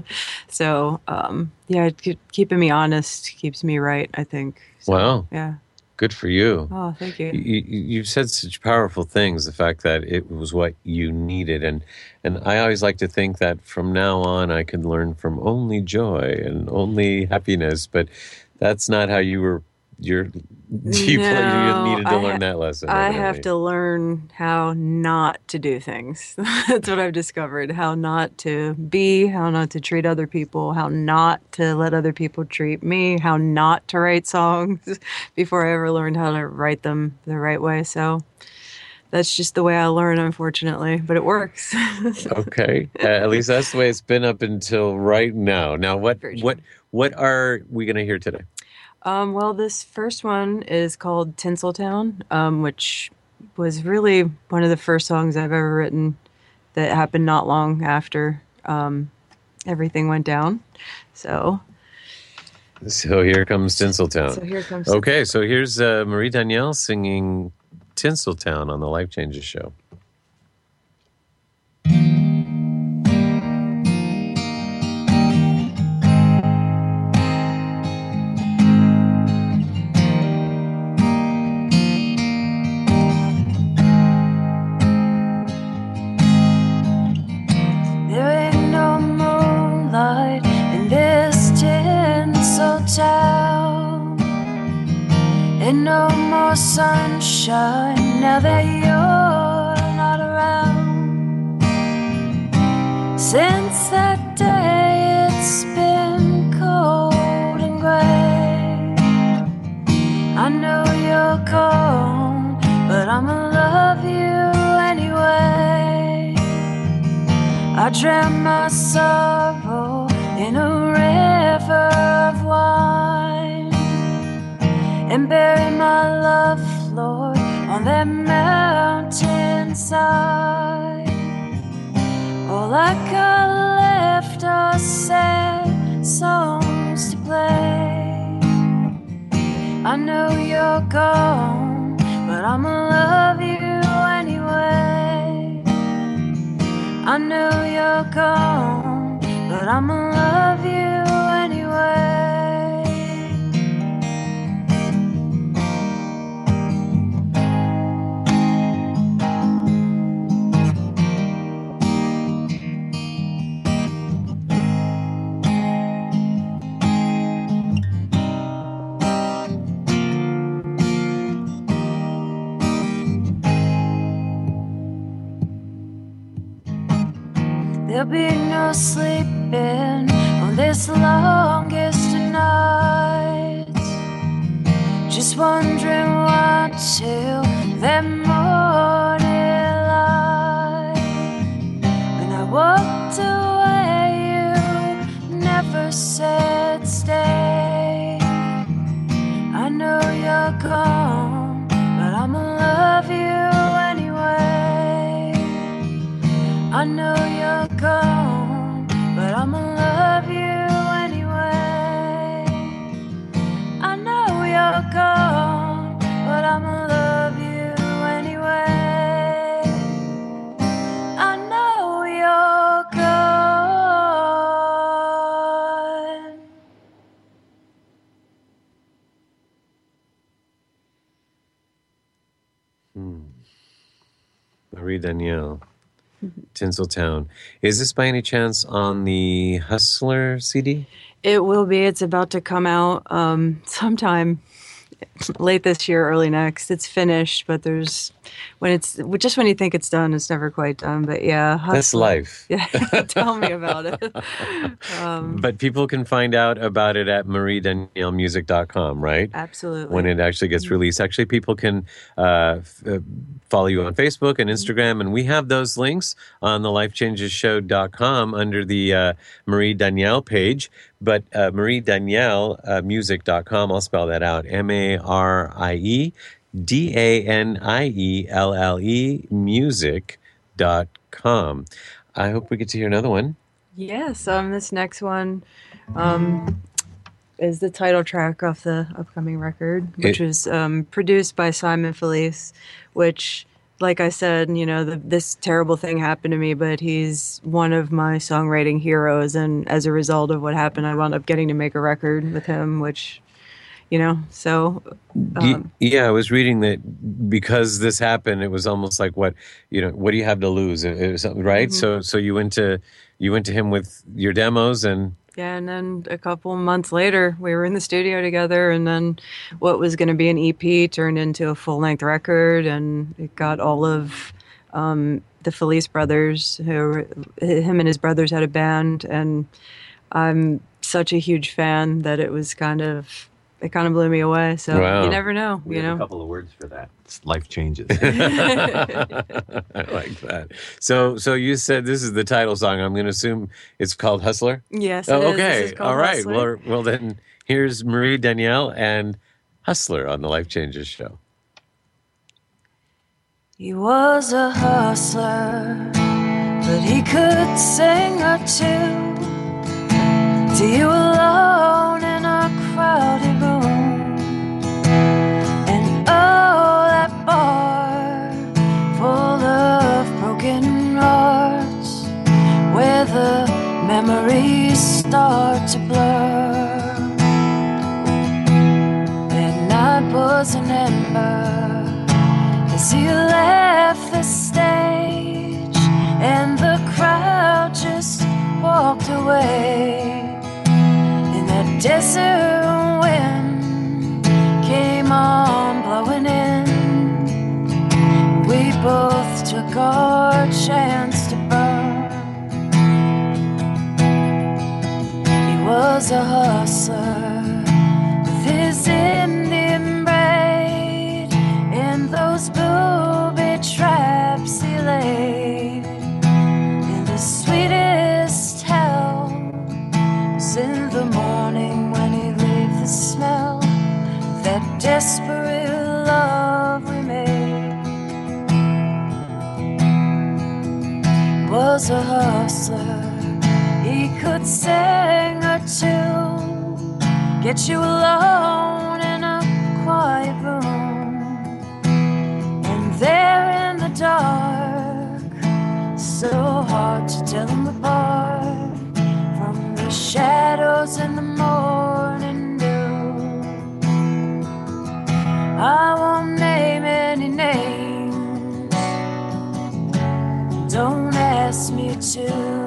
So, um, yeah, keeping me honest keeps me right, I think. So, wow. Yeah. Good for you. Oh, thank you. you. You've said such powerful things, the fact that it was what you needed. And, and I always like to think that from now on I can learn from only joy and only happiness, but that's not how you were you're you, No, play, you needed to I learn ha- that lesson. I evidently. have to learn how not to do things. That's what I've discovered. How not to be, how not to treat other people, how not to let other people treat me, how not to write songs before I ever learned how to write them the right way. So that's just the way I learn, unfortunately, but it works. Okay, uh, at least that's the way it's been up until right now. Now, what Very true. what what are we going to hear today? Um, well, this first one is called Tinseltown, um, which was really one of the first songs I've ever written that happened not long after um, everything went down. So, So here comes Tinseltown. so here comes. Okay, so here's uh, Marie Danielle singing Tinseltown on the Life Changes Show. There ain't no moonlight in this tinsel town. Ain't no more sunshine now that you're not around. Since that day it's been cold and gray. I know you're gone, but I'ma love you anyway. I drown my sorrow in a river of wine and bury my love, Lord, on that mountainside. All I got left are sad songs to play. I know you're gone, but I'ma love you anyway. I know you're gone, but I'ma love you anyway. There'll be no sleeping on this longest of nights. Just wondering why till that morning light. When I walked away, you never said stay. I know you're gone, but I'ma love you anyway. I know you're gone, but I'ma love you anyway. I know you're gone, but I'ma love you anyway. I know you're gone. Hmm. Marie Danielle, Tinseltown. Is this by any chance on the Hustler C D? It will be. It's about to come out um, sometime late this year, early next. It's finished, but there's when it's just when you think it's done, it's never quite done. But yeah, That's Hustler. life. Yeah, tell me about it. Um, But people can find out about it at marie danielle music dot com, right? absolutely. When it actually gets released. Actually, people can uh, f- uh, follow you on Facebook and Instagram, and we have those links on the life changes show dot com under the uh, Marie Danielle page. But uh, marie danielle music dot com, I'll spell that out, M A R I E D A N I E L L E music dot com. I hope we get to hear another one. Yes, um, this next one um, is the title track off the upcoming record, which It- was um, produced by Simon Felice, which, like I said, you know, the, this terrible thing happened to me, but he's one of my songwriting heroes, and as a result of what happened, I wound up getting to make a record with him, which, you know, so... Ye- Um, yeah, I was reading that because this happened, it was almost like, what, you know, what do you have to lose? It- it was something, right? Mhm. So, so you went to you went to him with your demos, and Yeah, and then a couple months later, we were in the studio together, and then what was going to be an E P turned into a full-length record, and it got all of um, the Felice brothers, who were, him and his brothers had a band, and I'm such a huge fan that it was kind of, it kind of blew me away. So Wow. you never know, We you have know. a couple of words for that. It's life changes. I like that. So, so you said this is the title song. I'm going to assume it's called Hustler. Yes, Oh, it is. okay. This is called All right. Hustler. Well, well, then here's Marie Danielle and Hustler on the Life Changes show. He was a hustler, but he could sing or two to you alone in a crowded room. And oh, that bar full of broken hearts, where the memories start to blur. That night was an ember as he left the stage, and the crowd just walked away. And that desert wind came on blowing in. We both took our chance to burn. He was a hustler with his Indian braid, and those booby traps he laid. And the sweetest hell was in the morning when he leave the smell of that desperate love we made. He was a hustler, he could sing a tune, get you alone in a quiet room. And there in the dark, so hard to tell them apart from the shadows in the morning dew. I won't name any names, don't ask me to.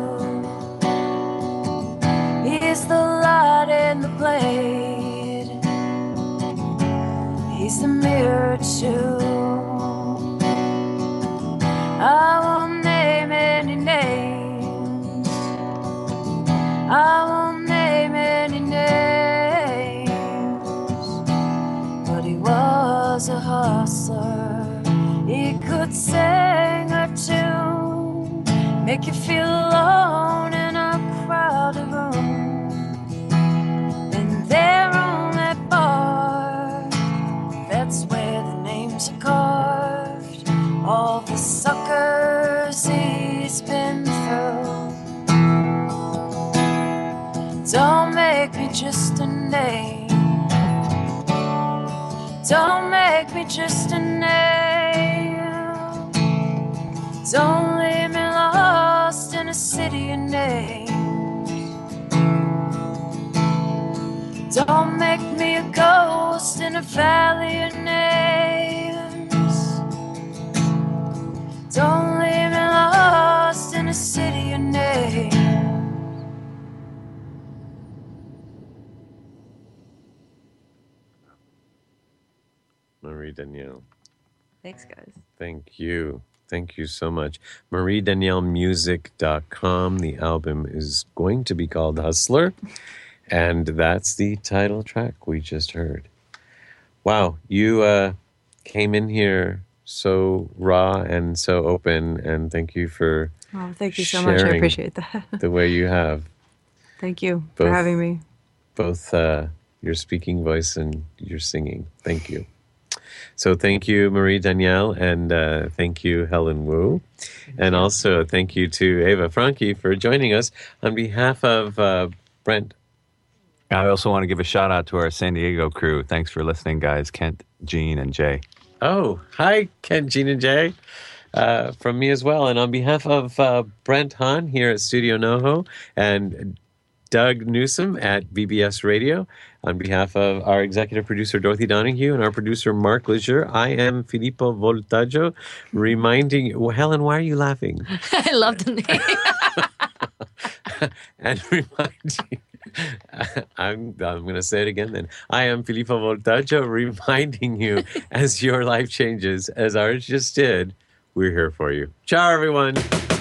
He's the light and the blade, he's the mirror too. I won't name any names, I won't name any names, but he was a hustler. He could sing a tune, make you feel alone in a crowded room. And there on that bar, that's where the names are carved, all the suckers he's been through. Don't make me just a name, don't make me just a name, don't leave me lost in a city of names. Don't make me a ghost in a valley of names. Don't leave me lost in a city of names. Marie Danielle. Thanks, guys. Thank you. Thank you so much. marie danielle music dot com. The album is going to be called Hustler, and that's the title track we just heard. Wow, you uh, came in here so raw and so open, and thank you for Oh, thank you so much. I sharing appreciate that. the way you have. Thank you Both- for having me. both uh, your speaking voice and your singing. Thank you. So thank you, Marie Danielle, and uh, thank you, Helen Wu. And also thank you to Eva Franke for joining us on behalf of uh, Brent. I also want to give a shout out to our San Diego crew. Thanks for listening, guys. Kent, Gene, and Jay. Oh, hi, Ken, Gene, and Jay. Uh, from me as well. And on behalf of uh, Brent Hahn here at Studio NoHo and Doug Newsom at B B S Radio, on behalf of our executive producer, Dorothy Donahue, and our producer, Mark Lejeune, I am Filippo Voltaggio, reminding you, well, Helen, why are you laughing? I love the name. And reminding I'm, I'm going to say it again then. I am Filippo Voltaggio, reminding you as your life changes, as ours just did, we're here for you. Ciao, everyone.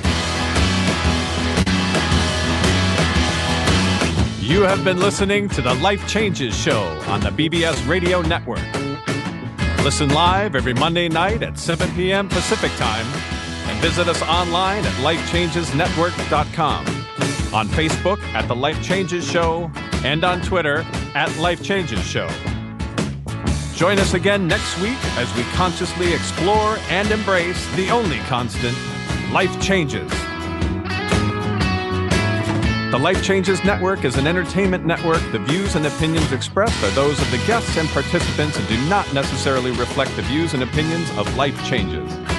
You have been listening to the Life Changes Show on the B B S Radio Network. Listen live every Monday night at seven p.m. Pacific Time and visit us online at life changes network dot com, on Facebook at The Life Changes Show, and on Twitter at Life Changes Show. Join us again next week as we consciously explore and embrace the only constant, life changes. The Life Changes Network is an entertainment network. The views and opinions expressed are those of the guests and participants and do not necessarily reflect the views and opinions of Life Changes.